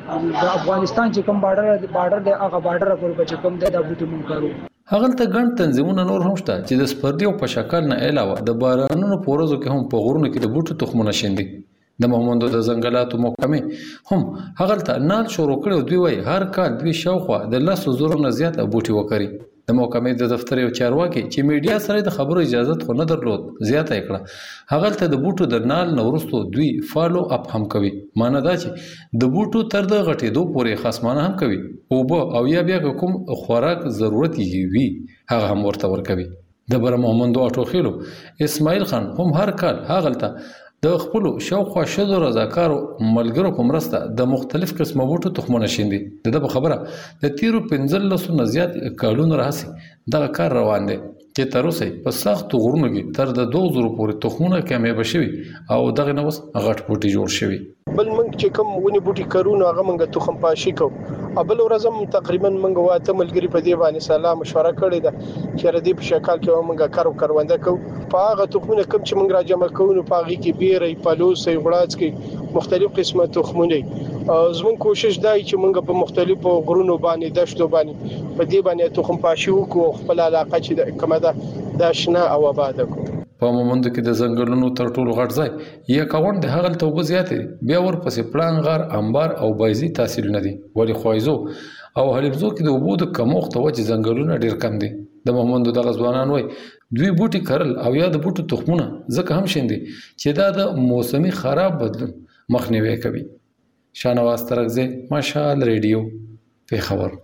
د افغانستان چې کوم بارډر بارډر دی هغه بارډر پر چې کوم دی دا بوټي مونږ کرو. هغه ته ګڼ تنظیمونه نور هم شته چې د سپردي او په شکل نه علاوه د بارانونو پورزو کې هم په غرونو کې د بوټو تخمونه شیندي. د مومندو د ځنګلاتو محکمې هم هغه ته نال شروع کړو. دوی وایي هر کال دوی شاوخوا د لسو زرو نه زیات بوټي وکړي. د محکمې د دفتر یو چارواکي چې میډیا سره د خبرو اجازه خو نه درلود زیاته کړه هغه ته د بوټو د نال نورستو دوی فالو اپ هم کوي. معنی دا چې د بوټو تر د غټېدو پورې خصمانه هم کوي او به او یا بیا کوم خوراک ضرورت یې وي هغه هم ورته ورکوي. د بر مومندو اټوخیلو اسماعیل خان هم هر کال هغه ته د خپل شوخوا شذو رضاکارو ملګرو په مرسته د مختلف قسمه بوټو تخمونه شیندي. د دغه خبره د تیرو پنځلسو نه زیات کالونو راهسي دغه کار روان دی چې تر اوسه په سخت غرونو کې تر د دوه زره پورې تخمونه کامیاب شوي او دغه نو غټ بوټي جوړ شوي. بل منګ چې کوم ونی بوټي کارونه هغه منګه تخم پاشي کو ابل ورځم تقریبا منګه واته ملګری په دی باندې سلام مشوره کړې ده چې ردی په شکل کې منګه کارو کرونده کو په هغه تخمونه کوم چې منګ را جمع کوو په هغه کې بیرې پالوس غړاڅ کې مختلف قسمه تخمونه زمون کوشش دی چې منګه په مختلفو غرونو باندې دشتو باندې په دی باندې تخم پاشي وکړو خپل علاقه چې کومه ده د شنه او آباد کو. په مومندو کې د ځنګلونو تر ټولو غټ ځای یا کاون د هغه ته وګ زیاتې بیا ورپسې پلان غار انبار او بایزي تحصیل نه دي ولی خوایزو او حلیبزو کې د وبو د کموخت وجه ځنګلونه ډیر کم دي. د مومندو د غزوانان وای دوی بوټي کرل او یا د بوټو تخمونه ځکه هم شیندي چې دا د موسمي خراب بدلون مخنیوي کوي. شاهنواز ترغزی مشال ریډیو پیښور.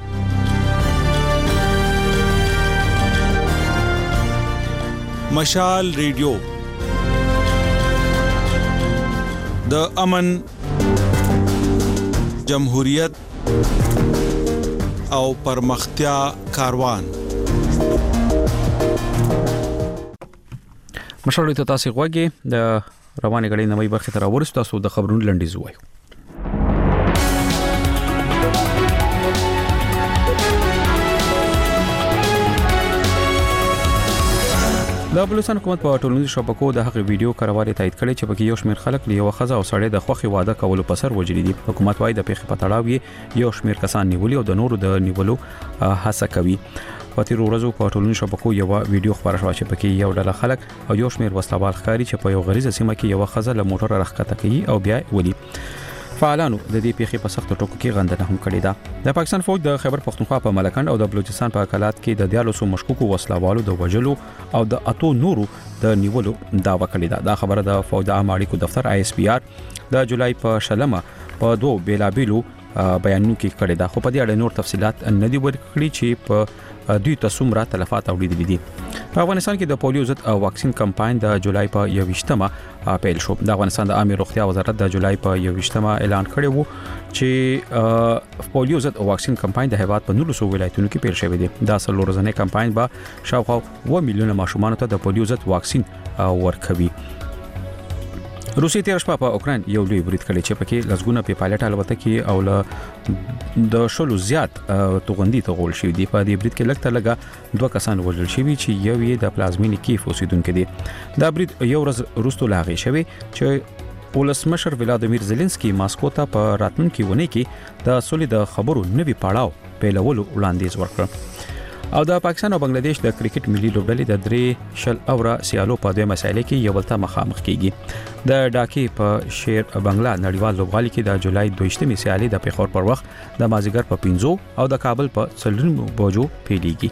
مشال ریډیو د امن، جمهوریت او پرمختیا کاروان. مشال ته تاسو غوږی د روانې غړي نوې برخه تر ورسته تاسو د خبرونو لنډیز وایو. د بلوچستان حکومت په ټولنیزو شبکو د هغې ویډیو کاروالي تایید کړي چې پکې یو شمېر خلک له یو خزه او سړی د خوخي واده کولو په سر وجلي دي. حکومت وايي د پیښې په تړاو یې یو شمېر کسان نیولي او د نورو د نیولو هڅه کوي. په تیر ورځو په ټولنیزو شبکو یو ویډیو خبره شوه چې پکې یو ډله خلک او یو شمېر وسلوال ښکاري چې په یو غریزه سیمه کې یو خزه له موټر راښکته کوي او بیا ولي. فعالانو د دې پیښې په سخت ټکو کې غندنه هم کړې ده. د پاکستان فوج د خیبر پختونخوا په ملکند او د بلوچستان په کلات کې د دیالوسو مشکوکو وسلوالو د وجلو او د اتو نورو د نیولو داوا کړې ده. دا خبره د فوج د عام اړیکو دفتر آی اس پی آر د جولای په شلمه په دوه بیلابیلو بیانونو کې کړې ده، خو په دې اړه نور تفصيلات نه دي ورکړي چې په دوی تسمره تلفات اوریدلې دي. په افغانستان کې د پولیو ضد واکسین کمپاین د جولای په یوویشتمه پیل شو. د افغانستان د عامه روغتیا وزارت د جولای په یوویشتمه اعلان کړی وو چې پولیو ضد واکسین کمپاین د هیواد په نولسو ولایتونو کې پیل شوی دی. دا سل ورځنی کمپاین به شاوخوا و میلیونه ماشومان ته د پولیو ضد واکسین ورکوي. روسي تیر شپه په اوکران یو لوی برید کړی چې پکې لسګونه په پایلټ الوتکې او له د شلو زیات توغندي ته غول شوی دی. په دې برید کې لږ لږه دوه کسان وژل شوي چې یو یې د پلازمینې کیف اوسیدونکو دی. دا برید یو ورځ وروسته لاغې شوی چې ولسمشر ولادیمیر زيلنسکي ماسکو ته په راتلونکي ونه کې د سولې د خبرو نوي پړاو پیلولو وړاندیز ورکړ. او د پاکستان او بنگلاديش د کرکټ ملي لوبډلې د درې شل اوره سیالو په دوه مسایلو کې یو بل ته مخامخ کیږي. د ډاکې په شیر بنگلا نړیوال لوبغالي کې د جولای دویشتمې سیالي د پیښور پر وخت د مازیګر په پنځو او د کابل په څلورو بجو پیلېږي.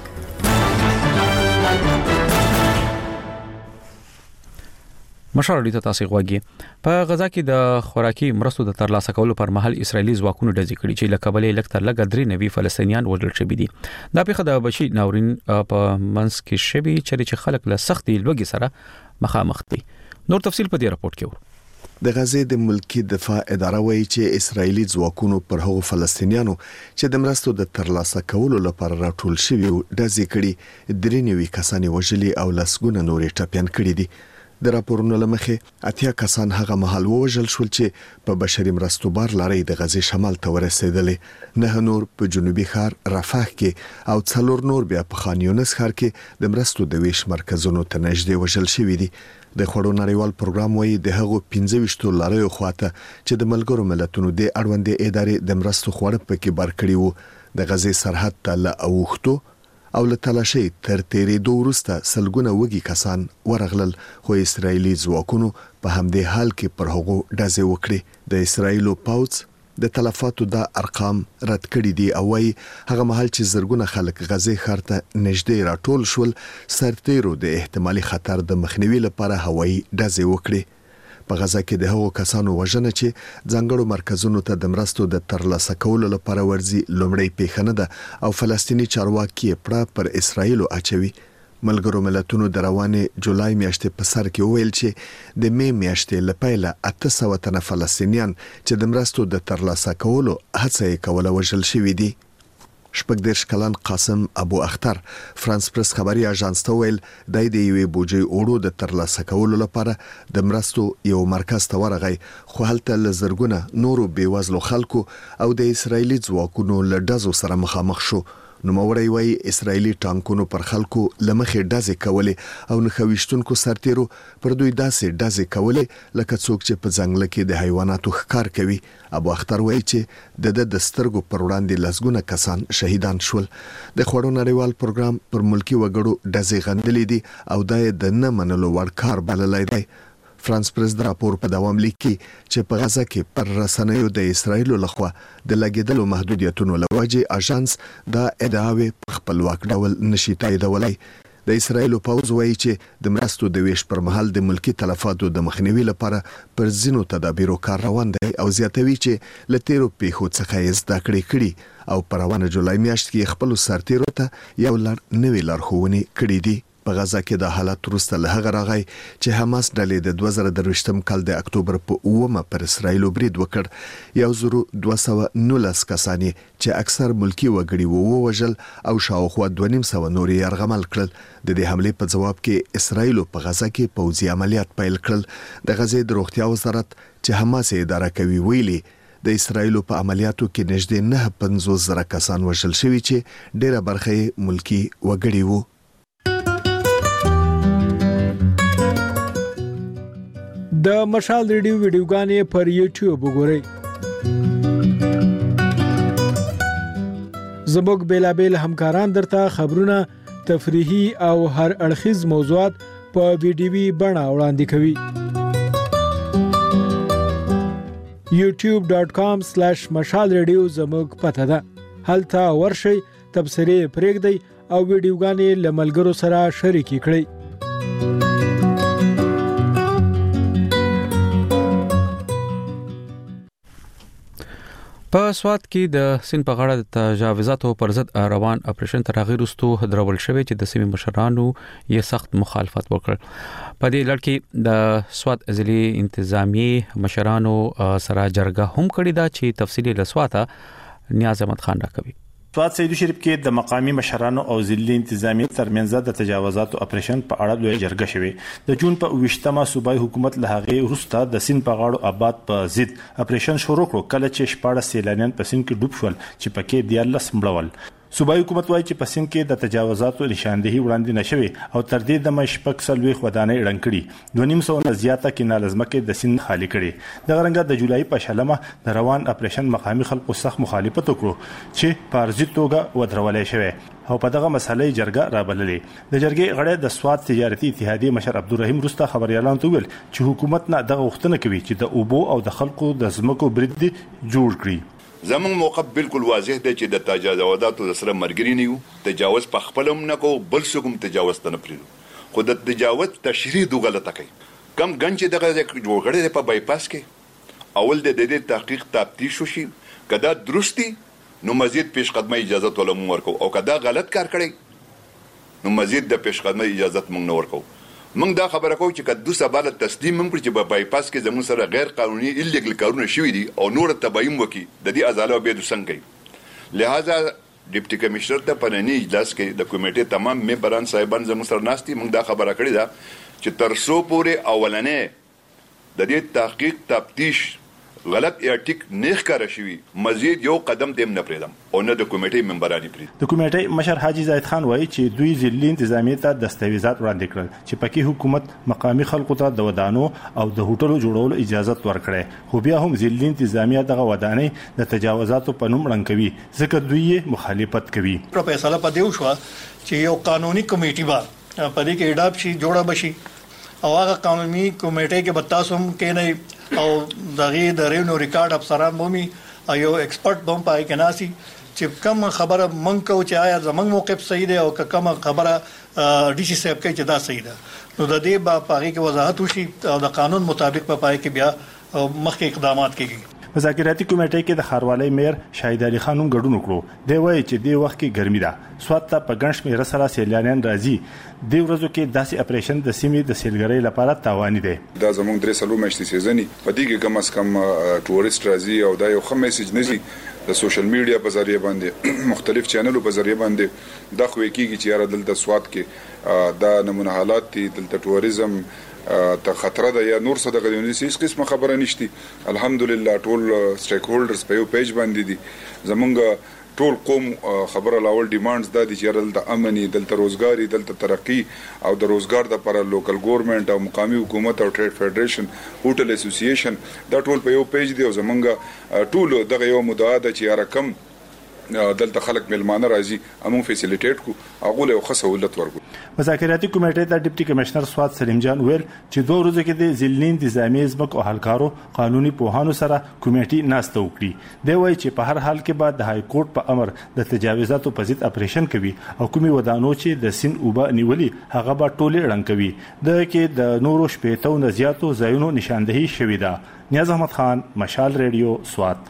مشال ته تاسو غوږی. په غزا کې د خوراکي مرستو د ترلاسه کولو پر مهال اسرایلی ځواکونو ډزې کړې چې له کابل لک تر لګ درې نوي فلسطینیان وژل شوي دي. دا پیښه د بشي ناورین په منځ کې شوی چې خلک له سختي لوګي سره مخامخ دي. نور تفصيل په دې راپورټ کې ورو. د غزې د ملکی دفاع اداره وایي چې اسرایلی ځواکونو پر هغو فلسطینیانو چې د مرستو د ترلاسه کولو لپاره راټول شوي ډزې کړي، درې نوي کسان وژلي او لسګونه نورې ټپيان کړي دي. د راپورونو لمخې اتیا کسان هغه مهال وژل شول چې په بشري مرستو بار لاري د غزې شمال ته ورسېدلې. نه نور په جنوبي ښار رفح کې او څلور نور بیا په خان یونس ښار کې د مرستو د ویش مرکزونو ته نږدې وژل شوي دي. د خوړو نړیوال پروګرام وایي د هغو پنځه ویشت لاريو خواته چې د ملګرو ملتونو د اړوندې ادارې د مرستو خوړ پکې بار کړی وو د غزې سرحد ته له اوختو او له تلاشي تر تیرې دوه ورسته سلګونه وګي کسان ورغلل، خو اسرایلی ځواکونو په همدې حال کې پر هغو ډزې وکړي. د اسرایلو پاوڅ د تلفاتو د ارقام رد کړي دي او وايي هغه مهال چې زرګونه خلک غزې ښار ته نږدې راټول شول، سرتیرو د احتمالي خطر د مخنیوي لپاره هوایي ډزې وکړي. په غزا کې د هغو کسانو وژنه چې ځانګړو مرکزونو ته د مرستو د ترلاسه کولو لپاره ورځي لومړی پیښه نه ده او فلسطینی چارواکي پړه پر اسرایلو اچوي. ملګرو ملتونو د روانې جولای میاشتې په سر کې ویل چې د می میاشتې لپاره اته سوه تنه فلسطینیان چې د مرستو د ترلاسه کولو هڅه یې کوله وژل شوي دي. شپږ دېرش کلن قاسم ابو اختر فرانس پرس خبري اژانس ته ویل د دې یوې بوجي اوړو د ترلاسه کولو لپاره د مرستو یو مرکز ته ورغی، خو هلته لزرګونه نورو بیوزلو خلکو او د اسرایلی ځواکونو له ډزو سره مخامخ شو. نو موري وای اسرایلی ټانکونو پر خلکو لمخې ډزې کولې او نخويشتونکو سرتیرو پر دوی داسې ډزې کولې لکه څوک چې په ځنګل کې د حیواناتو ښکار کوي. ابو اختر وای چې د د دسترګو پر وړاندې لسګونه کسان شهیدان شول. د خوړو نړیوال پروګرام پر ملکی وګړو ډزې غندلې دي او د د نه منلو وړ کار بللای دی. فرانس پرس د راپور په دوام لیکي چې په غزا کې پر رسنیو د اسرایل لخوا د لګیدلو محدودیتونو لوجه اژانس د ادعاوې په خپلواک ډول نشي تاییدولای. د اسرایل پوځ وایي چې د مرستو د ویش پر مهال د ملکی تلفاتو د مخنیوي لپاره پر ځینو تدابیرو کار روان دی او زیاتوي چې له تیرو پیښو څخه یې زده کړې کړي او په روانه جولای میاشت کې خپل سرتیرو ته یو لړ نوې لارښوونې کړې دي. په غزا کې د حالت وروسته له هغه راغی چې حماس ډلې د دوه زره درویشتم کال د اکتوبر په اوومه پر اسرایل برید وکړ. یو زرو دوه سوه نولس کسان چې اکثر ملکی وګړي وو وژل او شاوخوا دوه نیم سوه نور یې یرغمل کړل. د دې حمله په جواب کې اسرایل په غزا کې پوځي عملیات پیل کړل. د غزې د روغتیا وزارت چې حماس اداره کوي ویلي د اسرایل په عملیاتو کې نږدې نه پنځوس زره کسان وژل شوي چې ډیره برخه یې ملکی وګړي وو. د مشال ریډیو ویډیوګانې پر یوټیوب وګورئ. زموږ بیلابیل همکاران درته خبرونه، تفریحي او هر اړخیز موضوعات په ویډیوي بڼه وړاندې کوي. یوټیوب ډاټ کام سلیش مشال ریډیو زموږ پته ده. هلته ورشئ، تبصرې پرېږدئ او ویډیوګانې له ملګرو سره شریکې کړئ. په سواد کې د سین په غاړه د تجاوزاتو پر ضد روان اپریشن تر هغه وروسته درول شوی چې د سیمې مشرانو یې سخت مخالفت وکړ. په دې لړ کې د سواد ضلعي انتظامی مشرانو سره جرګه هم کړې ده چې تفصیلی لسواته نیاز احمد خان راکوي. سواد سید شریف کې د مقامی مشرانو او ضلعي انتظامی ترمنځ د تجاوزاتو اپریشن په اړه لوی جرګه شوې. د جون په ویشتمه صوبایي حکومت له هغه وروسته د سین په غاړو آباد په ضد اپریشن شروع کړ کله چې شپاړس سیلانیان په سین کې ډوب شول چې پکې دیارلس مړول. صوبایي حکومت وایي چې په سین کې د تجاوزاتو نشاندهي وړاندې نشوي او تر دې د مشپک سلوي خدانې ړنګ کړي. دوه نیم سو نه زیاته کې نالزمه کې د سین خالی کړي. د غرنګ د جولای په شلمه د روان اپریشن مقامی خلکو سخت مخالفت وکړو چې په ارزي توګه ودرولې شوی او په دغه مسلې جرګه رابللې. د جرګې غړي د سواد تجارتي اتحادیه مشر عبدالرحیم رستا خبريالان ته ویل چې حکومت نه دغه وختونه کوي چې د اوبو او د خلکو د زمکو برید جوړ کړي. زمون موقف بالکل واضح دی چې د تجاوزاتو سره مرګري نه یو، تجاوز په خپل هم نه کو، بل څوک هم تجاوز نه پریږدو. خو د تجاوز تشریح دوه غلطه کوي. کم ګنج دغه جوړ کړي په بایپاس کې اول د دې تحقیق تفتیش وشي، کدا درستی نو مزید پیش قدمه اجازه ولوم ورکو او کدا غلط کار کړي نو مزید د پیش قدمه اجازه مونږ نه ورکو. مونږ دا خبره کوو چې کدو سباله تسلیم هم کړی چې په بایپاس کې زموږ سره غیر قانوني الیګل کارونه شوي دي او نور تبایم وکي د دې ازاله به د څنګه. لہذا ډیپټي کمشنر ته په ننني اجلاس کې د کمیټې تمام ممبران صاحبان زموږ سره ناستي. مونږ دا خبره کړې ده چې تر څو پورې اولنې د دې تحقیق تفتیش غلط یا ټیک نه ښکارا شوی مزید یو قدم دیم نه پریدم او نه د کمیټې ممبرانی پرید. د کمیټې مشر حاجی زاید خان وایي چې دوی ضلعي انتظامی ته دستاویزات وړاندې کړل چې پکې حکومت مقامی خلکو ته د ودانو او د هوټلو جوړولو اجازه ورکړي. خو بیا هم ضلعي انتظامی دغه ودانې د تجاوزاتو په نوم ړنګ کوي ځکه دوی مخالفت کوي. په فیصله پدې وشو چې یو قانوني کمیټه با پدې کې اډاپ شي جوړه بشي او هغه قانوني کمیټه کې بتاسو هم کې نه او دغه د ریونو ریکارډ افسران مومي او یو ایکسپرت بم پای کې ناسي چې کوم خبره مونږ کو چې آیا زمنګ موقف صحیح دی او کوم خبره ډي سي صاحب کوي چې دا صحیح ده نو د دې په پای کې وضاحت وشي او د قانون مطابق په پای کې بیا مخکې اقدامات کیږي. مذاکراتي کمیټې کې د خاروالۍ میر شاهد علي خان هم ګډون وکړو. دی وایي چې د وخت کې ګرمي ده سواد ته په ګڼ شمېر سره سیلانیان راځي. د ورځو کې داسې اپریشن د سیمې د سیلګرۍ لپاره تاواني دی. دا زموږ درې سلو میاشتې سیزنی په دې کې کم از کم ټورست راځي او دا یو ښه میسج نزي د سوشل میډیا په ذریعہ باندې مختلف چینلونو په ذریعہ باندې دا خو کېږي چې یاره دلته سواد کې دا نمونه حالات دي دلته ټوریزم ته خطر ده یا نور څه د غوډونی هیڅ قسمه خبره نشتی. الحمدلله ټول سټیک هولډرز په یو پیج باندې دي. زمونږ ټول قوم خبره لاول ډیمانډز د دي چې دلته امني دلته روزګاری دلته ترقی او د روزګار د لپاره لوکل ګورنمنت او مقامی حکومت او ټریډ فدریشن هوټل اسوسییشن دا ټول په یو پیج دی او زمونږ ټول دغه یو مدعا ده چې یاره کم دلته خلک ملمانه راځي امون فیسیلیټیټ کو هغه له خو سہولت ورکو. مذاکراتي کمیټې ته ډیپټي کمشنر سواد سلیم جان ویل چې دوه ورځې کې د ځلني انتظامی ځمکو اهلکارو قانوني پوهانو سره کمیټې ناسته وکړي دی وایي چې په هر حال کې بعد د های کورټ په امر د تجاوزاتو په ضد اپریشن کوي او کومي ودانو چې د سین اوبه نیولي هغه به ټولې ړنګ کوي د کې د نورو شپېتو نه زیاتو ځایونو نشاندهي شوې ده. نیاز احمد خان، مشال ریډیو، سوات.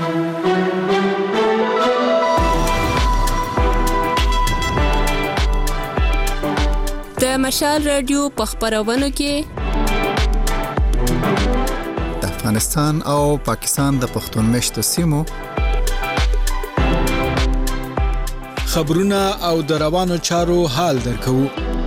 د مشال رادیو په خبرونو کې د افغانستان او پاکستان د پښتون مشتو سیمو خبرونه او د روانو چارو حال درکو.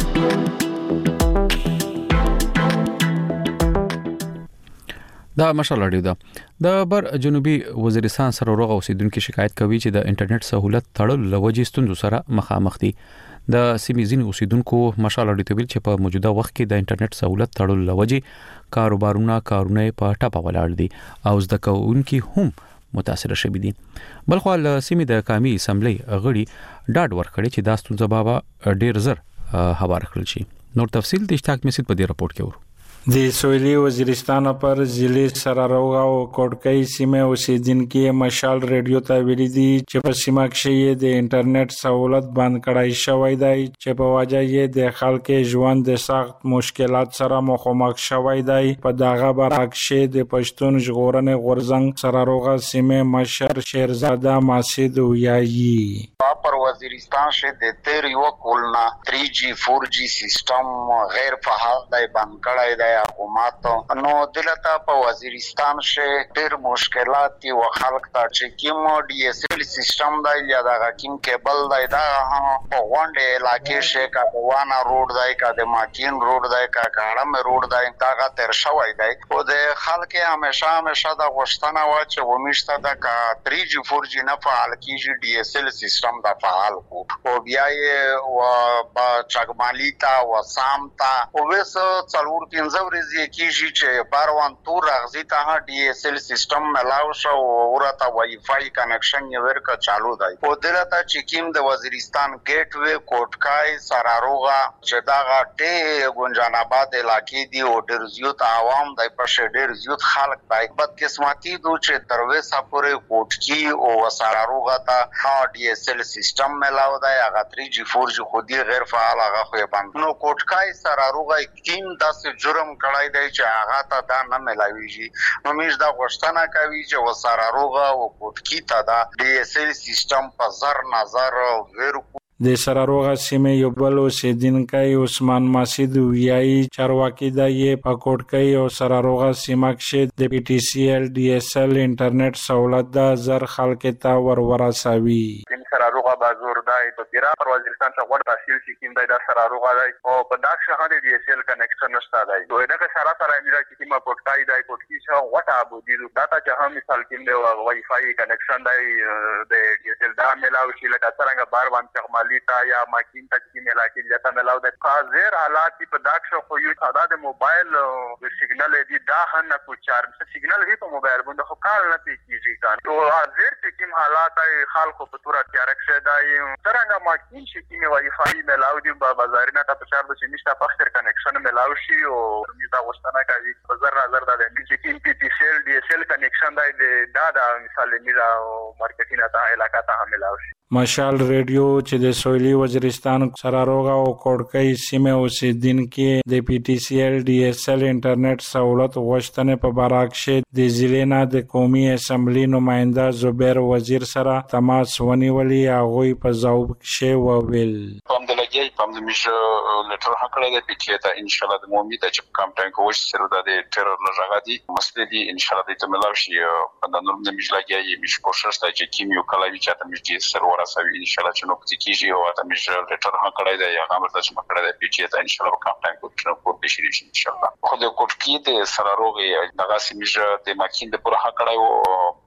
دا مشال رادیو ده. د بر جنوبي وزیرستان سره روغ اوسیدونکو شکایت کوي چې د انټرنیټ سہولت تړل لوجې ستوندو سره مخامخ دي. د سیمې ځینې اوسیدونکو مشال رادیو ته ویل چې په موجوده وخت کې د انټرنیټ سہولت تړل لوجې کاروبارونه کارونه په ټاپه ولاړ دي او زده کوونکي هم متاثر شوي دي. بلخو له سیمې د قومي اسمبلی غړي ډاډ ورکړي چې دا ستونزه به ډیر زر هوار کړل شي. نور تفصیل د اشتاق مسید په دې راپورټ کې ورو. د سویلي وزیرستان پر ضلع سراروغا او کوټکۍ سیمه اوسیدونکو مشال ریډیو ته ویلي دي چې په سیمه کې د انټرنیټ سہولت بند کړای شوی دی چې په وجه یې د خلکو ژوند د سخت مشکلات سره مخامخ شوی دی. په دغه برعکس د پښتون ژغورنې غورځنګ سراروغا سیمه مشر شیرزاده ماسید ویایي پر وزیرستان شه د تیر یو کولنا تھری جی فور جی سیستم غیر فعال دی بند کړای دی حکومت. نو دلته په وزیرستان شه ډېر مشکلات دي او خلک ته چې کوم ډي اس ال سیستم دی یا د کوم کیبل دی دا په غونډه علاقې شه کاووانا روډ دی کا د ماکین روډ دی کا کاړم روډ دی دا تر شوی دی او د خلک همیشه همیشه د غوښتنه و چې ومشته د کا تھری جی فور جی نه فعال کیږي ډي اس ال سیستم دا فعال کو او بیا یې و با چګمالیتا و سامتا او وس څلور پنځه ورځې کیږي چې باروان تور راغزي ته ډي اس ال سیستم ملاو شو ورته وای فای کنکشن یې ورکا چالو دی او دلته چې کیم د وزیرستان ګیټ وی کوټکای سراروغا چې دا غټه ګونجان آباد علاقې دی او ډیر زیات عوام دی په شه ډیر زیات خلک دی بد قسمتي دو چې درويسه پورې کوټکی او سراروغا ته ډي اس ال سیستم ملاو دی هغه تھری جی فور جی خودي غیر فعال هغه خو بند. نو کوټکای سراروغا کیم داسې جرم کړای دی چې هغه ته دا نه ملاويږي. نو موږ دا غوښتنه کوي چې وساره روغه او کوټکی ته دا ډي اس ال سیستم په زر نظر ورکو. د سراروغا سیمه یو بل اوسیدونکی عثمان ماسید ویایي چارواکي د یې په کوټکۍ او سراروغا سیمه کې د پی ټی سی ایل ډي اس ال انټرنیټ سہولت د زر خلک ته ورورسوي. سراروغا بازور دای په پیرا پر وزیرستان څخه ور تحصیل چې کیند د سراروغا دای او په داښ شهر د ډي اس ال کنیکشن نشته دی. دوی دغه سره سره میرا چې کیما کوټکای دای کوټکی څخه وټه ابو دي داتا چې هم مثال کیند او وای فای کنیکشن دای د ډي اس ال دا ملاو شي لکه څنګه بار باندې چغمالي تا یا ماکین تک کی ملاکی لتا ملاو د قاضر حالات په داښ خو یو تعداد موبایل د سیګنل دی دا هن کو چارج سیګنل هی په موبایل باندې خو کال نه پیږي کار تو حاضر چې کوم حالات خلکو په تور تیارک شه دای څنګه ماکین شي کی وای فای ملاو دی په بازارینه ته په چار د نشته پختر کنیکشن ملاو شي او دا وستانه کوي په زر نظر د چې کی پی ټی سی ایل ډي اس ال کنیکشن دای دا دا مثال میرا مارکیټینګ ته علاقه ته ملاو شي. مشال ریډیو چې د سویلي وزیرستان سراروغا او کوټکۍ سیمه اوسیدونکو د پی ټی سی ایل ډي اس ال انټرنیټ سہولت غوښتنې په برعکس د ضلع د قومي اسمبلی نماینده زبیر وزیر سره تماس ونیولي هغه په ځواب کې وویل هم د لګي هم د مش لټر هکړه د پی ټی ته ان شاء الله د مومي د چې کم ټایم کوش سره د ټرور لږه دي مسله دي ان شاء الله د تملاو شي په د نورم د مش لګي مش کوشش ته چې کیمیو کلاوي چې ته مش سره راسوي ان شاء الله چې نو کیږي او ته مې لټر هم کړی دی یا هم تاسو مې کړی دی چې ته ان شاء الله کوم ټایم کوټ کو به شي ان شاء الله خو د کوټ کې د سراروغي دغه سیمه د ماکین د پوره کړی او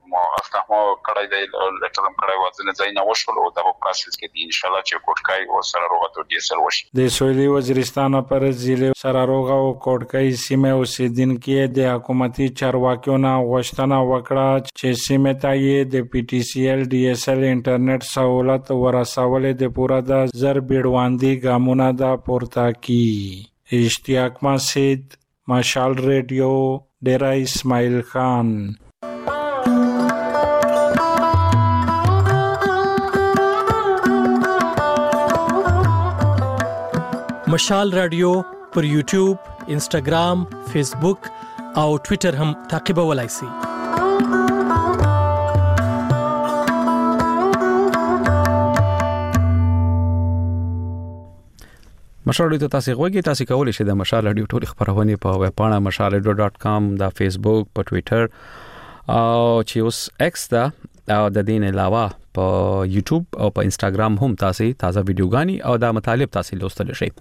درخواست هم کړی دی لیټر هم کړی و ځنه ځای نه وشول او دا په پروسس کې دی ان شاء الله چې کوټکای او سراروغه ډي اس ال وشي. د سویلي وزیرستان پر ضلع سراروغه او کوټکای سیمه اوسیدونکو د حکومتي چارواکیو نه غوښتنه وکړه چې سیمه ته یې د پی ټي سی ال ډي اس ال انټرنیټ سہولت ورسول د پورا د زر بیړواندي ګامونه د پورته کی. اشتیاق مسجد، مشال ریډیو، ډیرا اسماعیل خان. مشال رادیو پر یوټیوب، انسټاګرام، فیسبوک او ټوئیټر هم تعقیبولای شئ. مشال رادیو ته تاسو غوږی تاسو کولی شئ د مشال رادیو ټول خبرونه په ویب پاڼه مشال رادیو ډاټ کام، د فیسبوک، په ټوئیټر او چې اوس ایکس دا او د دین علاوه په یوټیوب او په انسټاګرام هم تاسو تازه ویډیوګانی او د مطالب تاسو لوستل شئ.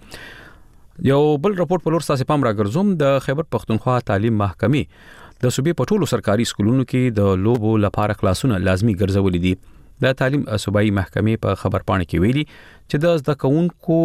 یو بل راپور په لور تاسو پام راګرځوم. د خیبر پختونخوا تعلیم محکمې د صوبې په ټولو سرکاري سکولونو کې د لوبو لپاره کلاسونه لازمی ګرځولې دي. د تعلیم صوبایي محکمې په خبر پاڼه کې ویلي چې د زده کوونکو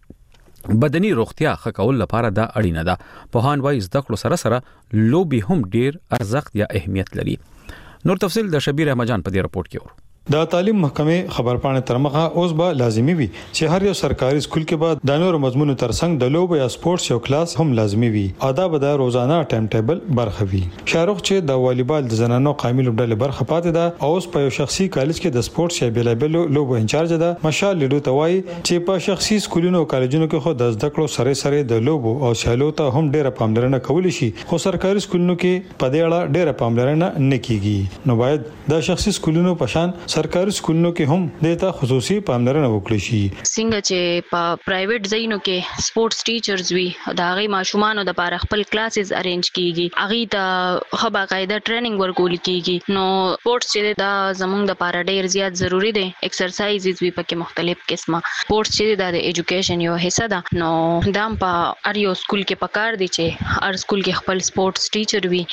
بدني روغتیا ښه کول لپاره دا اړینه ده. په هان وای زده کړو سره سره لوبي هم ډیر ارزښت یا اهمیت لري. نور تفصيل د شبیر احمد جان په دې رپورت کې ورو. د تعلیم محکمې خبرپاڼه ترمخه اوس به لازمی وي چې هر یو سرکاري سکول کې به د نورو مضمونو ترڅنګ د لوب یا سپورتس یو کلاس هم لازمی وي. ادا به د روزانه ټایم ټیبل برخه وي. شاروخ چې د والیبال د زنانو قایمي لوبډلې برخه پاتې ده او اوس په یو شخصي کالج کې د سپورتس یا بیلابل لوبو انچارج ده. مشال لیدو توای چې په شخصي سکولونو او کالجونو کې خو د زده کړو سره سره د لوبو او سیالو ته هم ډیره پاملرنه کول شي، خو سرکاري سکولونو کې په دې اړه ډیره پاملرنه نه کیږي. نو باید د شخصي سکولونو په شان سرکاري سکولونو کې هم دیتا خصوصي پاملرنه وکړي شي. څنګه چې په پرایویټ ځایونو کې سپورتس ټیچرز وي دا غي ماشومان د لپاره خپل کلاسز ارینج کیږي، اغه ته خو باقاعده ټریننګ ورکول کیږي. نو سپورتس چې دا زموږ د لپاره ډیر زیات ضروری دي. ایکسرسایزز وی پکې مختلف قسمه. سپورتس چې د ایجوکیشن یو حصہ ده. نو دا په ار یو سکول کې پکار دي چې هر سکول کې خپل سپورتس ټیچر وي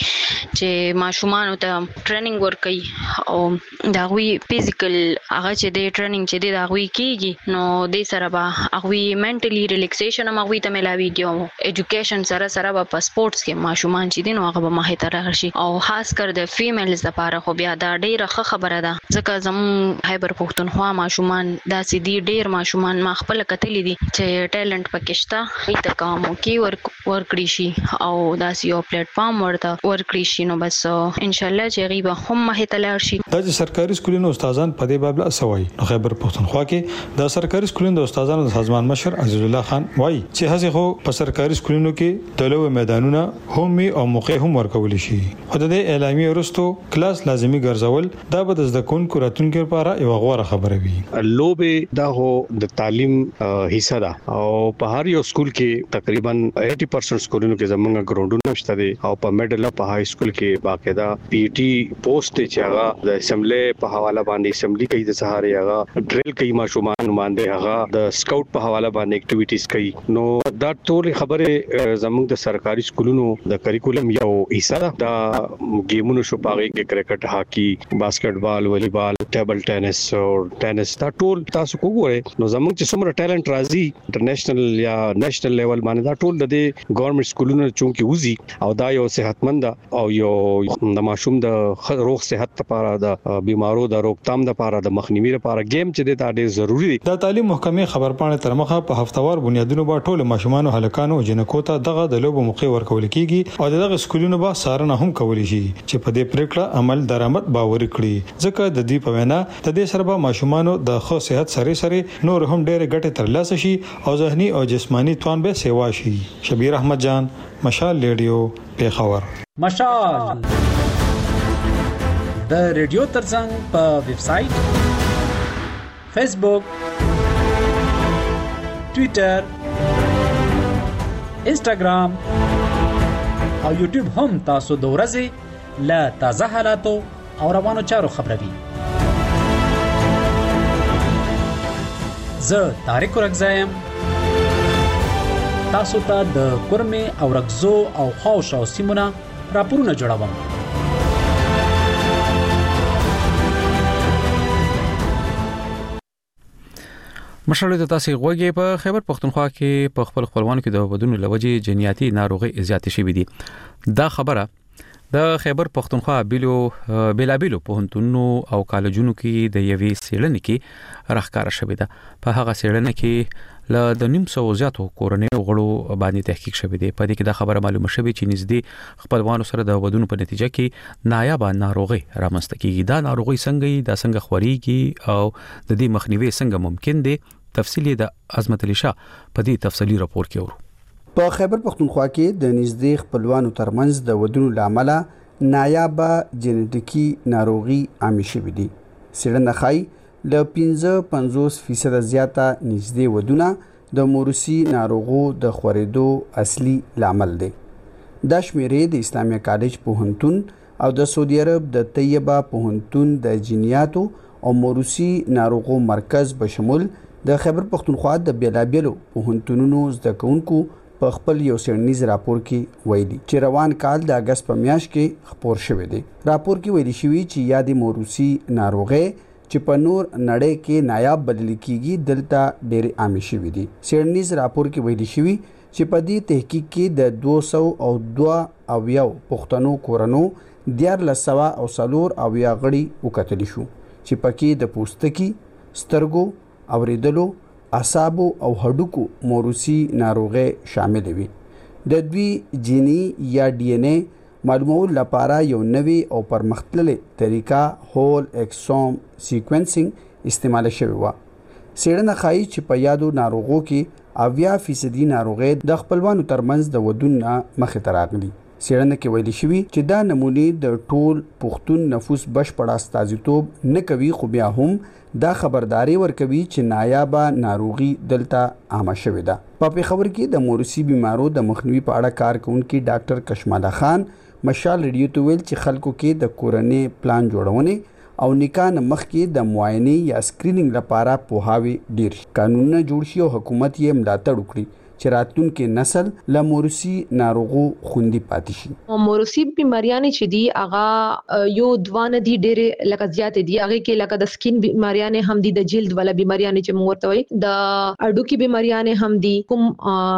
چې ماشومان ته ټریننګ ورکړي او دا غوي فزیکل هغه چې د ټریننګ چې د هغه کیږي نو د سره به هغه منټلی ریلیکسیشن هم هغه ته ملاويږي او ایجوکیشن سره سره په سپورتس کې ماشومان چې دین هغه به ماهر تر راشي او خاص کر د فیمیلز لپاره خو بیا دا ډیره ښه خبره ده ځکه زمون خیبر پختونخوا ماشومان دا سې دي ډیر ماشومان ما خپل کتلې دي چې ټیلنٹ پکشتا ایت کامو کې ورک ورکړي شي او دا یو پلیټ فارم ورته ورکړي شي. نو بس ان شاء الله چې غیبه هم ماهر تلل شي. د سرکاري سکولونو استادان په دې باب سوای. خیبر پختونخوا کې د سرکاري سکولونو د استادانو د سازمان مشر عزیز الله خان وایي چې هڅه خو په سرکاري سکولونو کې د لوب میدانونه هم او موقع هم ورکول شي. خو د اعلامیه ورستو کلاس لازمی ګرځول دا به د ځکون راتونکو لپاره یو غوړه خبره وي. لوب دا هو د تعلیم حصہ ده او په هر یو سکول کې تقریبا اسی پرسنټ سکولونو کې زمونږ ګراوندونه شته دي او په میډل په های سکول کې باقاعده پی ټي پوسټ چې هغه د اسمبلی په حواله باندې اسمبلی کوي د سهاري هغه ډریل کوي ماشومان باندې هغه د سکاوټ په حواله باندې اکټیویټیز کوي. نو دا ټول خبره زموږ د سرکاري سکولونو د کریکولم یو حصہ ده. دا گیمونو شو پاغي کې کرکټ، هاکی، باسکټ بال، والیبال، ټیبل ټینس او ټینس دا ټول تاسو وګورئ. نو زموږ چې څومره ټیلنٹ راځي انټرنیشنل یا نېشنل لیول باندې دا ټول د ګورنمنت سکولونو چونکی وزي او دا یو صحتمند او یو د ماشوم د روغ صحت لپاره د بیمارو د روکتام لپاره د مخنیوي لپاره گیم چې د ډېر ضروری دي. د تعلیم محکمې خبرپاڼه ترمخه په هفتوار بنیادونو با ټول ماشومان او هلکانو جنکو ته دغه د لوبو موقع ورکول کیږي او دغه سکولونو به سارنه هم کولی شي چې په دې پریکړه عمل درآمد باور کړي. ځکه د دې په وینا د دې سره به ماشومان د ښه صحت سره سره نور هم ډېر ګټه ترلاسه شي او ذهني او جسمانی توان به سیوا شي. شبیر احمد جان، مشال ریډیو، پیښور. مشال د ریډیو ترڅنګ په ویب سټ، فیسبوک، ټوئیټر، انسټاګرام او یوټیوب هم تاسو د ورځې له تازه حالاتو او روانو چارو خبروي. زه طارق رګزایم تاسو ته د کورمه او رګزو او خاوشاو سیمونه راپورونه جوړوم. مشرلو ته تاسو غوږی په خیبر پختونخوا کې په خپل خپلوانو کې د بدون لوجې جنیاتي ناروغي زیاتې شوې دي. دا خبره د خیبر پختونخوا بیلو بیلابیلو پوهنتونونو او کالجونو کې د یوې سیړنې کې راخکاره شوې ده. په هغه سیړنې کې ل د نیم سو زیاتو کورنۍ غړو باندې تحقیق شوې ده. په دې کې دا خبره معلومه شوې چې نږدې خپلوانو سره د بدون په نتیجه کې نایاب ناروغي رامنځته کیږي. دا ناروغي څنګه دا څنګه خوريږي او د دې مخنیوي څنګه ممکن دي؟ تفصیلی د عظمت علی شاه په دې تفصیلی راپور کې ورو. په خیبر پختونخوا کې د نږدې خپلوانو ترمنځ د ودونو لامل نایاب جنټیکي ناروغي عام شوې دي. سیړنه ښایي ل پنځه پنځوس فیصد زیاته نږدې ودونه د موروثي ناروغو د خورېدو اصلي لامل دي. دا شمیرې د اسلامي کالج پوهنتون او د سعودي عرب د طیبه پوهنتون د جنیاتو او موروثي ناروغو مرکز بشمول د خیبر پختونخوا د بیلابیلو پوهنتونونو زده کوونکو په خپل یو سیړنیز راپور کې ویلي چې روان کال د اگست په میاشت کې خپور شوی دی. راپور کې ویلي شوی چې یادې موروثي ناروغي چې په نور نړۍ کې نایاب بلل کیږي دلته ډېر عام شوی دي. سیړنیز راپور کې ویلي شوی چې په دې تحقیق کې د دوه سوه او دوه اویا پښتنو کورنو دیارلس سوه او څلور اویا غړي وکتلی شو چې پکې د پوستکي، سترګو، اوریدلو، اعصابو او هډوکو موروثي ناروغي شامل وي. د دوی جینی یا ډي ان اے معلومولو لپاره یو نوی او پرمختللې طریقه هول اکسوم سیکوینسینګ استعمال شوی و. سیړنه ښایي چې په یادو ناروغو کې اویا فیصدي ناروغي د خپلوانو ترمنځ د ودون نه مخې ته راغلي. سیړنه کې ویلي شوی چې دا نمونې د ټول پښتون نفوس بشپړ استازیتوب نه کوي، خو بیا هم دا خبرداري ورکوي چې نایابه ناروغي دلته عامه شوې ده. په پیښور کې د موروثي بیمارو د مخنیوي په اړه کارکونکي ډاکټر کشماله خان مشال ریډیو ته ویل چې خلکو کې د کورنۍ پلان جوړونې او نکاح نه مخکې د معاینې یا سکرینینګ لپاره پوهاوی ډیر شي. قانونونه جوړ شي او حکومت یې ملاتړ وکړي چې راتلونکي نسل له موروثي ناروغو خوندي پاتې شي. موروثي بیماریاں چې دي هغه یو دوانه دي ډېر لکه زیات دي. هغه کې لکه د سکین بیماریاں هم دي، د جلد والا بیماریاں چې موږ ورته وایي، د اډوکی بیماریاں هم دي، کوم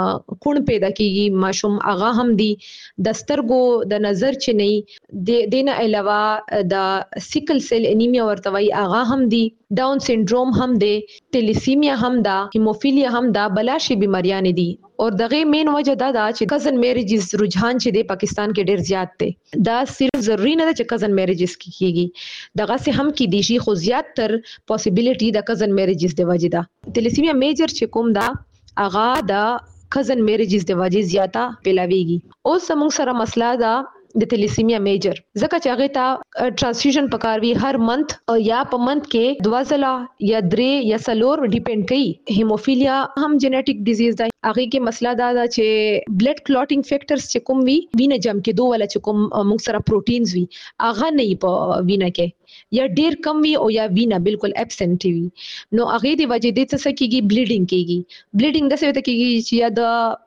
کون پیدا کیږي ماشوم هغه هم دي، د سترګو د نظر چې نه دینه علاوه د سیکل سیل انیمیا ورته وایي هغه هم دي، ډاون سینډروم هم دی، ټیلیسیمیا هم دا، هیموفیلیا هم دا، بلاشي بیماریاں دي. اور دغه مین وجه دا دا چې کزن میریجز رجحان چې دی پاکستان کې ډیر زیات دی. دا صرف ضروری نه ده چې کزن میریجز کیږي، دغه سه هم کې دي شي، خو زیات تر پوسیبিলিټي د کزن میریجز دی وجه دا. ټیلیسیمیا میجر چې کوم دا اغا دا کزن میریجز دی وجه زیاته پیلاویږي. اوس موږ سره مسله دا د ټیلیسیمیا میجر ځکه چې هغه ته ټرانسفیوژن پکار وی هر منث یا په منث کې دوه ځله یا درې یا څلور ډیپند کوي. هیموفیلیا هم جنیټیک ډیزیز دی. هغه کې مسله دا ده چې بلډ کلوټینګ فیکټرز چې کوم وی وینه جم کې دوه ولا چې کوم موږ سره پروتینز وی هغه نه په وینه کې یا ډیر کم وی او یا وینه بالکل ابسنټ وی، نو هغه دی وجه د څه کېږي بلیډینګ کېږي. بلیډینګ د څه وته کېږي چې یا د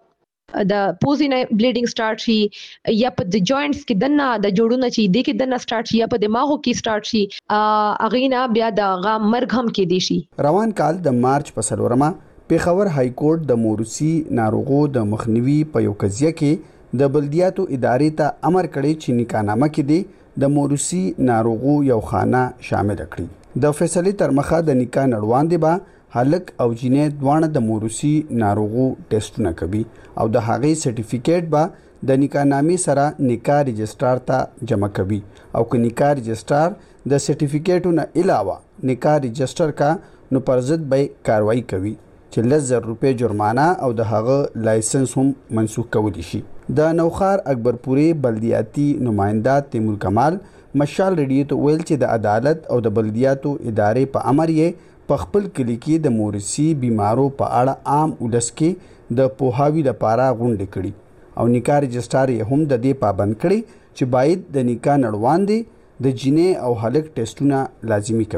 د پوزینه بلیډینګ سٹارټ شي یا په د جوائنټس کې دنه د جوړونه چې د کې دنه سٹارټ شي یا په دماغو کې سٹارټ شي، اغینا بیا د غ مرګ هم کې دي شي. روان کال د مارچ په سلورمه پیښور های کورټ د موروثي ناروغو د مخنیوي په یو قضیه کې د بلدیاتو ادارې ته امر کړی چې نکاحنامه کې دي د موروثي ناروغو یو خانه شامل کړي. د فیصلې تر مخه د نکاح نړوان دی با هلک او جنې دوانه د موروثي ناروغو ټیسټونه کوي او د هغې سرټیفیکیټ به د نکاح نامې سره نکاح رجسټرار ته جمع کوي او که نکاح رجسټرار د سرټیفیکیټو نه علاوه نکاح رجسټر کا نو پر ضد به کاروایی کوي چې لس زره روپۍ جرمانه او د هغه لایسنس هم منسوخ کولی شي. د نوخار اکبرپوري بلدیاتي نماینده تیمور کمال مشال ریډیو ته ویل چې د عدالت او د بلدیاتو ادارې په امر یې په خپل کلی کې د موروثي بیمارو په اړه عام ولس کې د پوهاوي لپاره غونډې کړي او نکاح رجسټر یې هم د دې پابند کړي چې باید د نکاح نړوان دي د جینې او هلک ټیسټونه لازمي کوي.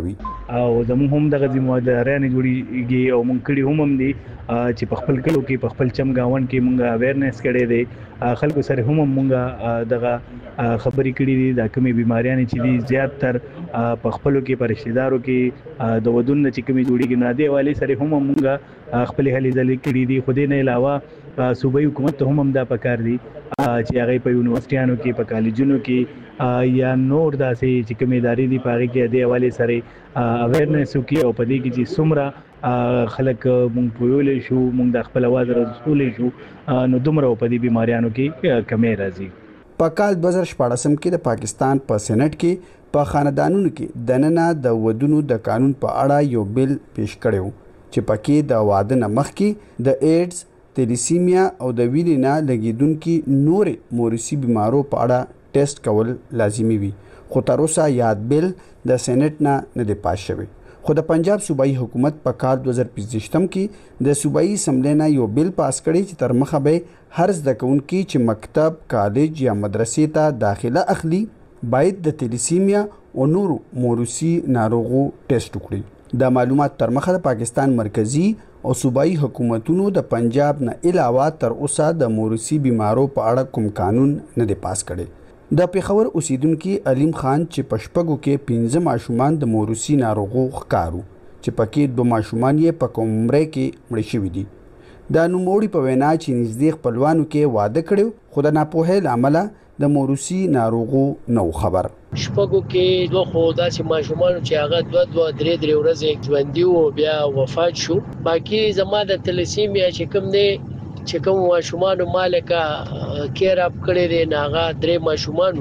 او زموږ هم دغه ذمہوارانه جوړیږي او مونږ کړي هم هم دي چې په خپل کلو کې په خپل چمګاون کې مونږه اویرنس کړي دي خلکو سره هم مونږه دغه خبرې کړي دي د کومې بیماریانه چې دي زیات تر په خپلو کې پر رشتہدارو کې د ودون چې کومې جوړیږي نه دی والی سره هم مونږه خپل هلي ځلې کړي دي خو دې نه علاوه صوبایي حکومت ته هم دا پکار دي چې هغه په یونیورسيټانو کې په کالجونو کې یا نور داسې چې کومې ادارې دي په هغه کې د حواله سره اویرنس وکړي او په دې کې چې څومره خلک مونږ پوهولې شو مونږ د خپل आवाज رسولې شو نو دومره په دې بیماریانو کې کمی راځي. په کال دوه زره شپږ کې د پاکستان په سېنات کې په خاندانونو کې د نننه د ودونو د قانون په اړه یو بل پیش کړو چې پکې د واده نه مخکې د ایډز تلیسیمیا او د وینې نه لګیدونکو نورې موروثي بیمارو په اړه ټیسټ کول لازمي وي خو تر اوسه یاد بل د سېنات نه نه دی پاس شوی. خو د پنجاب صوبایي حکومت په کال دوه زره پنځه کې د صوبایي اسمبلی نه یو بل پاس کړی چې تر مخه به هر زده کوونکي چې مکتب کالج یا مدرسې ته داخله اخلي باید د تلیسیمیا او نورو موروثي ناروغو ټیسټ وکړي. دا معلومات تر مخه د پاکستان مرکزی او صوبایي حکومتونو د پنجاب نه علاوه تر اوسه د موروثي بیمارو په اړه کوم قانون نه دی پاس کړی. د پیښور اوسیدونکو علیم خان چې پشپګو کې پنځه ماشومان د موروثي ناروغو ښکارو چې پکې دوه ماشومان یې په کوم عمر کې مړ شوي دي. دا نوموړي په وینا چې نږدې خپلوانو کې واده کړو خو د ناپوهۍ له امله د موروثي ناروغو نو خبر. شپږو کې دوه خو داسې ماشومان چې هغه دوه دوه درې درې ورځې ژوندي وو بیا وفات شو. باقي زما د تلیسیمیا چې کوم دی چې کوم ماشومان مالکا کیر اپ کړی دی ناغه درې ماشومان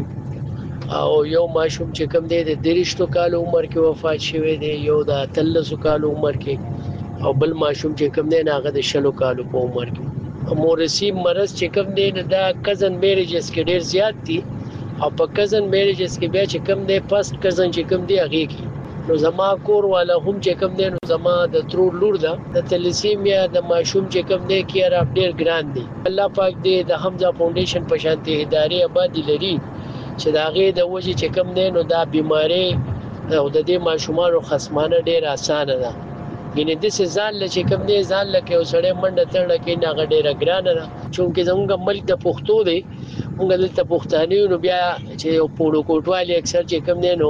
او یو ماشوم چې کوم دی د درشتو کال عمر کې وفات شوی دی یو د تلسو کال عمر کې او بل ماشوم چې کوم دی ناغه د شلو کال په عمر کې. موروثي مرض چې کوم دی دا کزن میریجز کې ډیر زیات دي او په کزن میریجز کې بیا چې کوم دی فرست کزن چې کوم دی هغه کې نو زما کور والا هم چې کوم دی نو زما د ترور لور ده د تلیسیمیا د ماشوم چې کوم دی کیر اپ ډیر ګران دی. الله پاک دې د حمزه فاونډیشن په شانتي ادارې آبادی لري چې دا غي د وجه چې کوم دی نو دا بیماری او د دې ماشومانو خصمانه ډیر اسانه ده. ګینه د ځان له چې کوم دی ځان لکه وسړې منډه تړه کې نه غډېره ګرانه ده چې زموږ ملک د پښتو دی موږ دلته پښتاني نو بیا چې پوړو کوټوالي اکثر چې کوم دی نو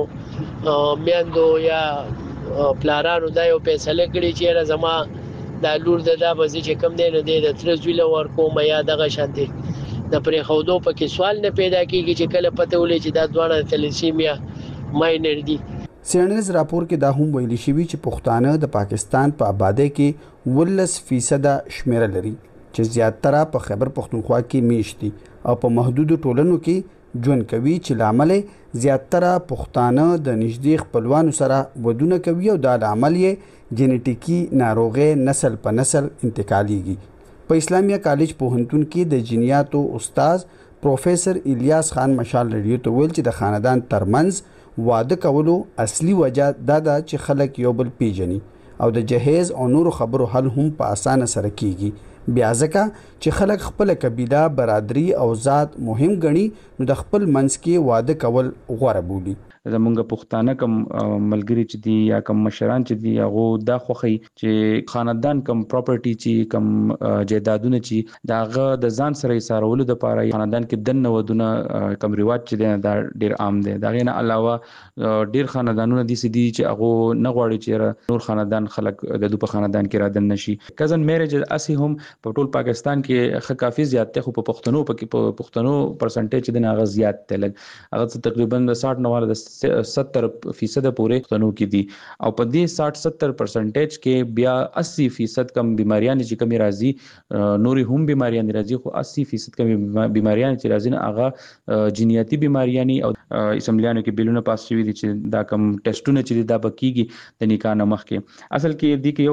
میاندو یا پلارانو دا یو فیصله کړی چې زما د لور د دا بزی چې کوم دی نو د ترزویل ورکو میا دغه شانتي د پرې خودو پکې سوال نه پیدا کیږي چې کله پته ولې چې دا دوه تلیسیمیا ماینر دي. سیانز راپور کې دا هم ویلي شوی چې پښتانه د پاکستان په آبادی کې ولس فیصد شمیره لري چې زیاتره په خیبر پختونخوا کې میشت دي او په محدودو ټولنو کې ژوند کوي چې لامل زیاتره پښتانه د نږدې خپلوانو سره ودونه کوي او دا لامل یې جینټیکی ناروغي نسل په نسل انتقالیږي. په اسلامیه کالج پوهنتون کې د جنیاتو استاد پروفیسر الیاس خان مشال رادیو ته ویل چې د خاندان ترمنځ واده کولو اصلي وجہ دا ده چې خلک یو بل پیژني او د جهیز او نورو خبرو حل هم په اسانه سره کیږي بیا ځکه چې خلک خپل قبیله برادری او ذات مهم ګڼي نو د خپل منځ کې واده کول غوړه بولي. زمونږ پښتانه کم ملګری چې دي یا کم مشران چې دي هغه دا خوخي چې خاندان کم پراپرټي چې کم جیدادونه چې داغه د ځان سره سارولو د پاره خاندان کې دنه ودونه کم ریواج چې دا ډیر عام دي. دا غینه علاوه ډیر خاندانونه دي چې دي چې هغه نه غواړي چې نور خاندان خلک د دوه خاندان کې را دن نشي. کزن میریج اسی هم په ټول پاکستان کې خ کافي زیات ته خو په پښتنو په پښتنو پرسنټیج د هغه زیات تل هغه تقریبا ساठ نواله ستر فیصد پورې پښتنو کې دي او په دې ساठ ستر پرسنټیج کې بیا اسی فیصد کم بیماریاں چې کمی راځي نوري هم بیماریاں راځي خو اسی فیصد کم بیماریاں چې راځي نه هغه جینیاتي بیماریاں او اسمبلیانو کې بیلونه پاس شوي دي چې دا کم ټیسټونه چې دا بکیږي د نکاح نه مخکې اصل کې دي کې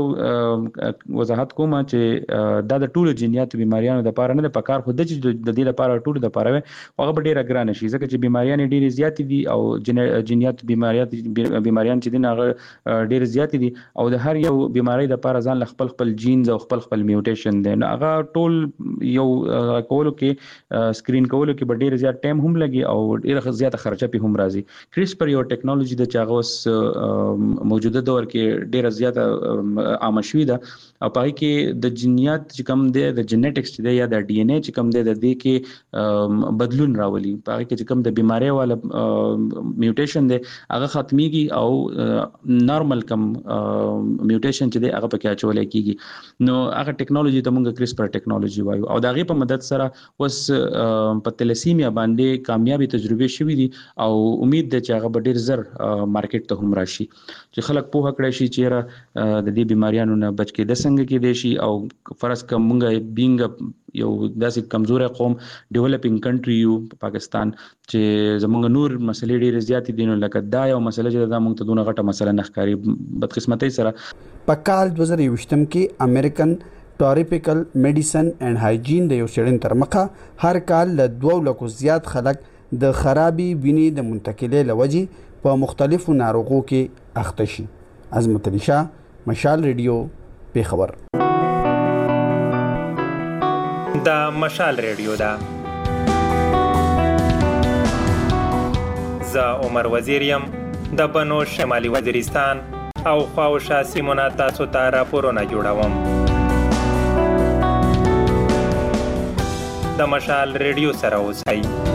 یو وضاحت کوم چې دا د ټولو جینیاتي بیماریاں د لپاره نه د پکار خو د دې لپاره ټولو د لپاره هغه ډیره ګران شي ځکه چې بیماریاں ډیره زیات دي او جنیات بیماریات بیماریان چې دین هغه ډیر زیات دي او د هر یو بیماری د لپاره ځان خپل خپل جینز او خپل خپل میوټیشن دي نو هغه ټول یو کولو کې سکرین کولو کې ډیر زیات ټایم هم لګي او ډیر زیات خرچه په هم راځي. کریسپر یو ټیکنالوژي د چاغوس موجوده دور کې ډیر زیات عام شوې ده او په کې د جنیات چې کوم دی د جنټکس چې دی یا د ډي ان اے چې کوم دی د دې کې بدلون راولي په کې چې کوم د بیماری والا میوټیشن دی هغه ختميږي او نارمل کم میوټیشن چې دی هغه پکې اچول کېږي نو هغه ټیکنالوژي ته موږ کریسپر ټیکنالوژي وایو او دا غي په مدد سره اوس په تلسیمیا باندې کامیابی تجربه شوې دي او امید ده چې هغه ډیر زر مارکیټ ته هم راشي چې خلک په هکړه شي چې د دې بیماریانو نه بچ کې د څنګه کې دي شي او فرض کوم موږ بینګ یو داسې کمزوري قوم ډیولپینګ کنټری یو پاکستان چې زمونږ نور مسلې ډېرې زیاتې دي نو لکه دا یو مسله چې دا موږ ته دونه غټه مسله نه ښکاري بدقسمتۍ سره. په کال دوه زره یوویشتم کې امریکن ټاریپیکل میډیسن اینڈ هایجین د یو شړن تر مخه هر کال له دوه لکو زیات خلک د خرابي وینې د منتقلې لوجې په مختلفو ناروغو کې اخته شي. عظمت علي شاه، مشال ریډیو، پیښور. دا مشال ریډیو ده. زه عمر وزیر یم د بنو شمالي وزیرستان او خواوشا سیمونه تاسو ته راپورونه جوړوم. د مشال ریډیو سره اوسئ.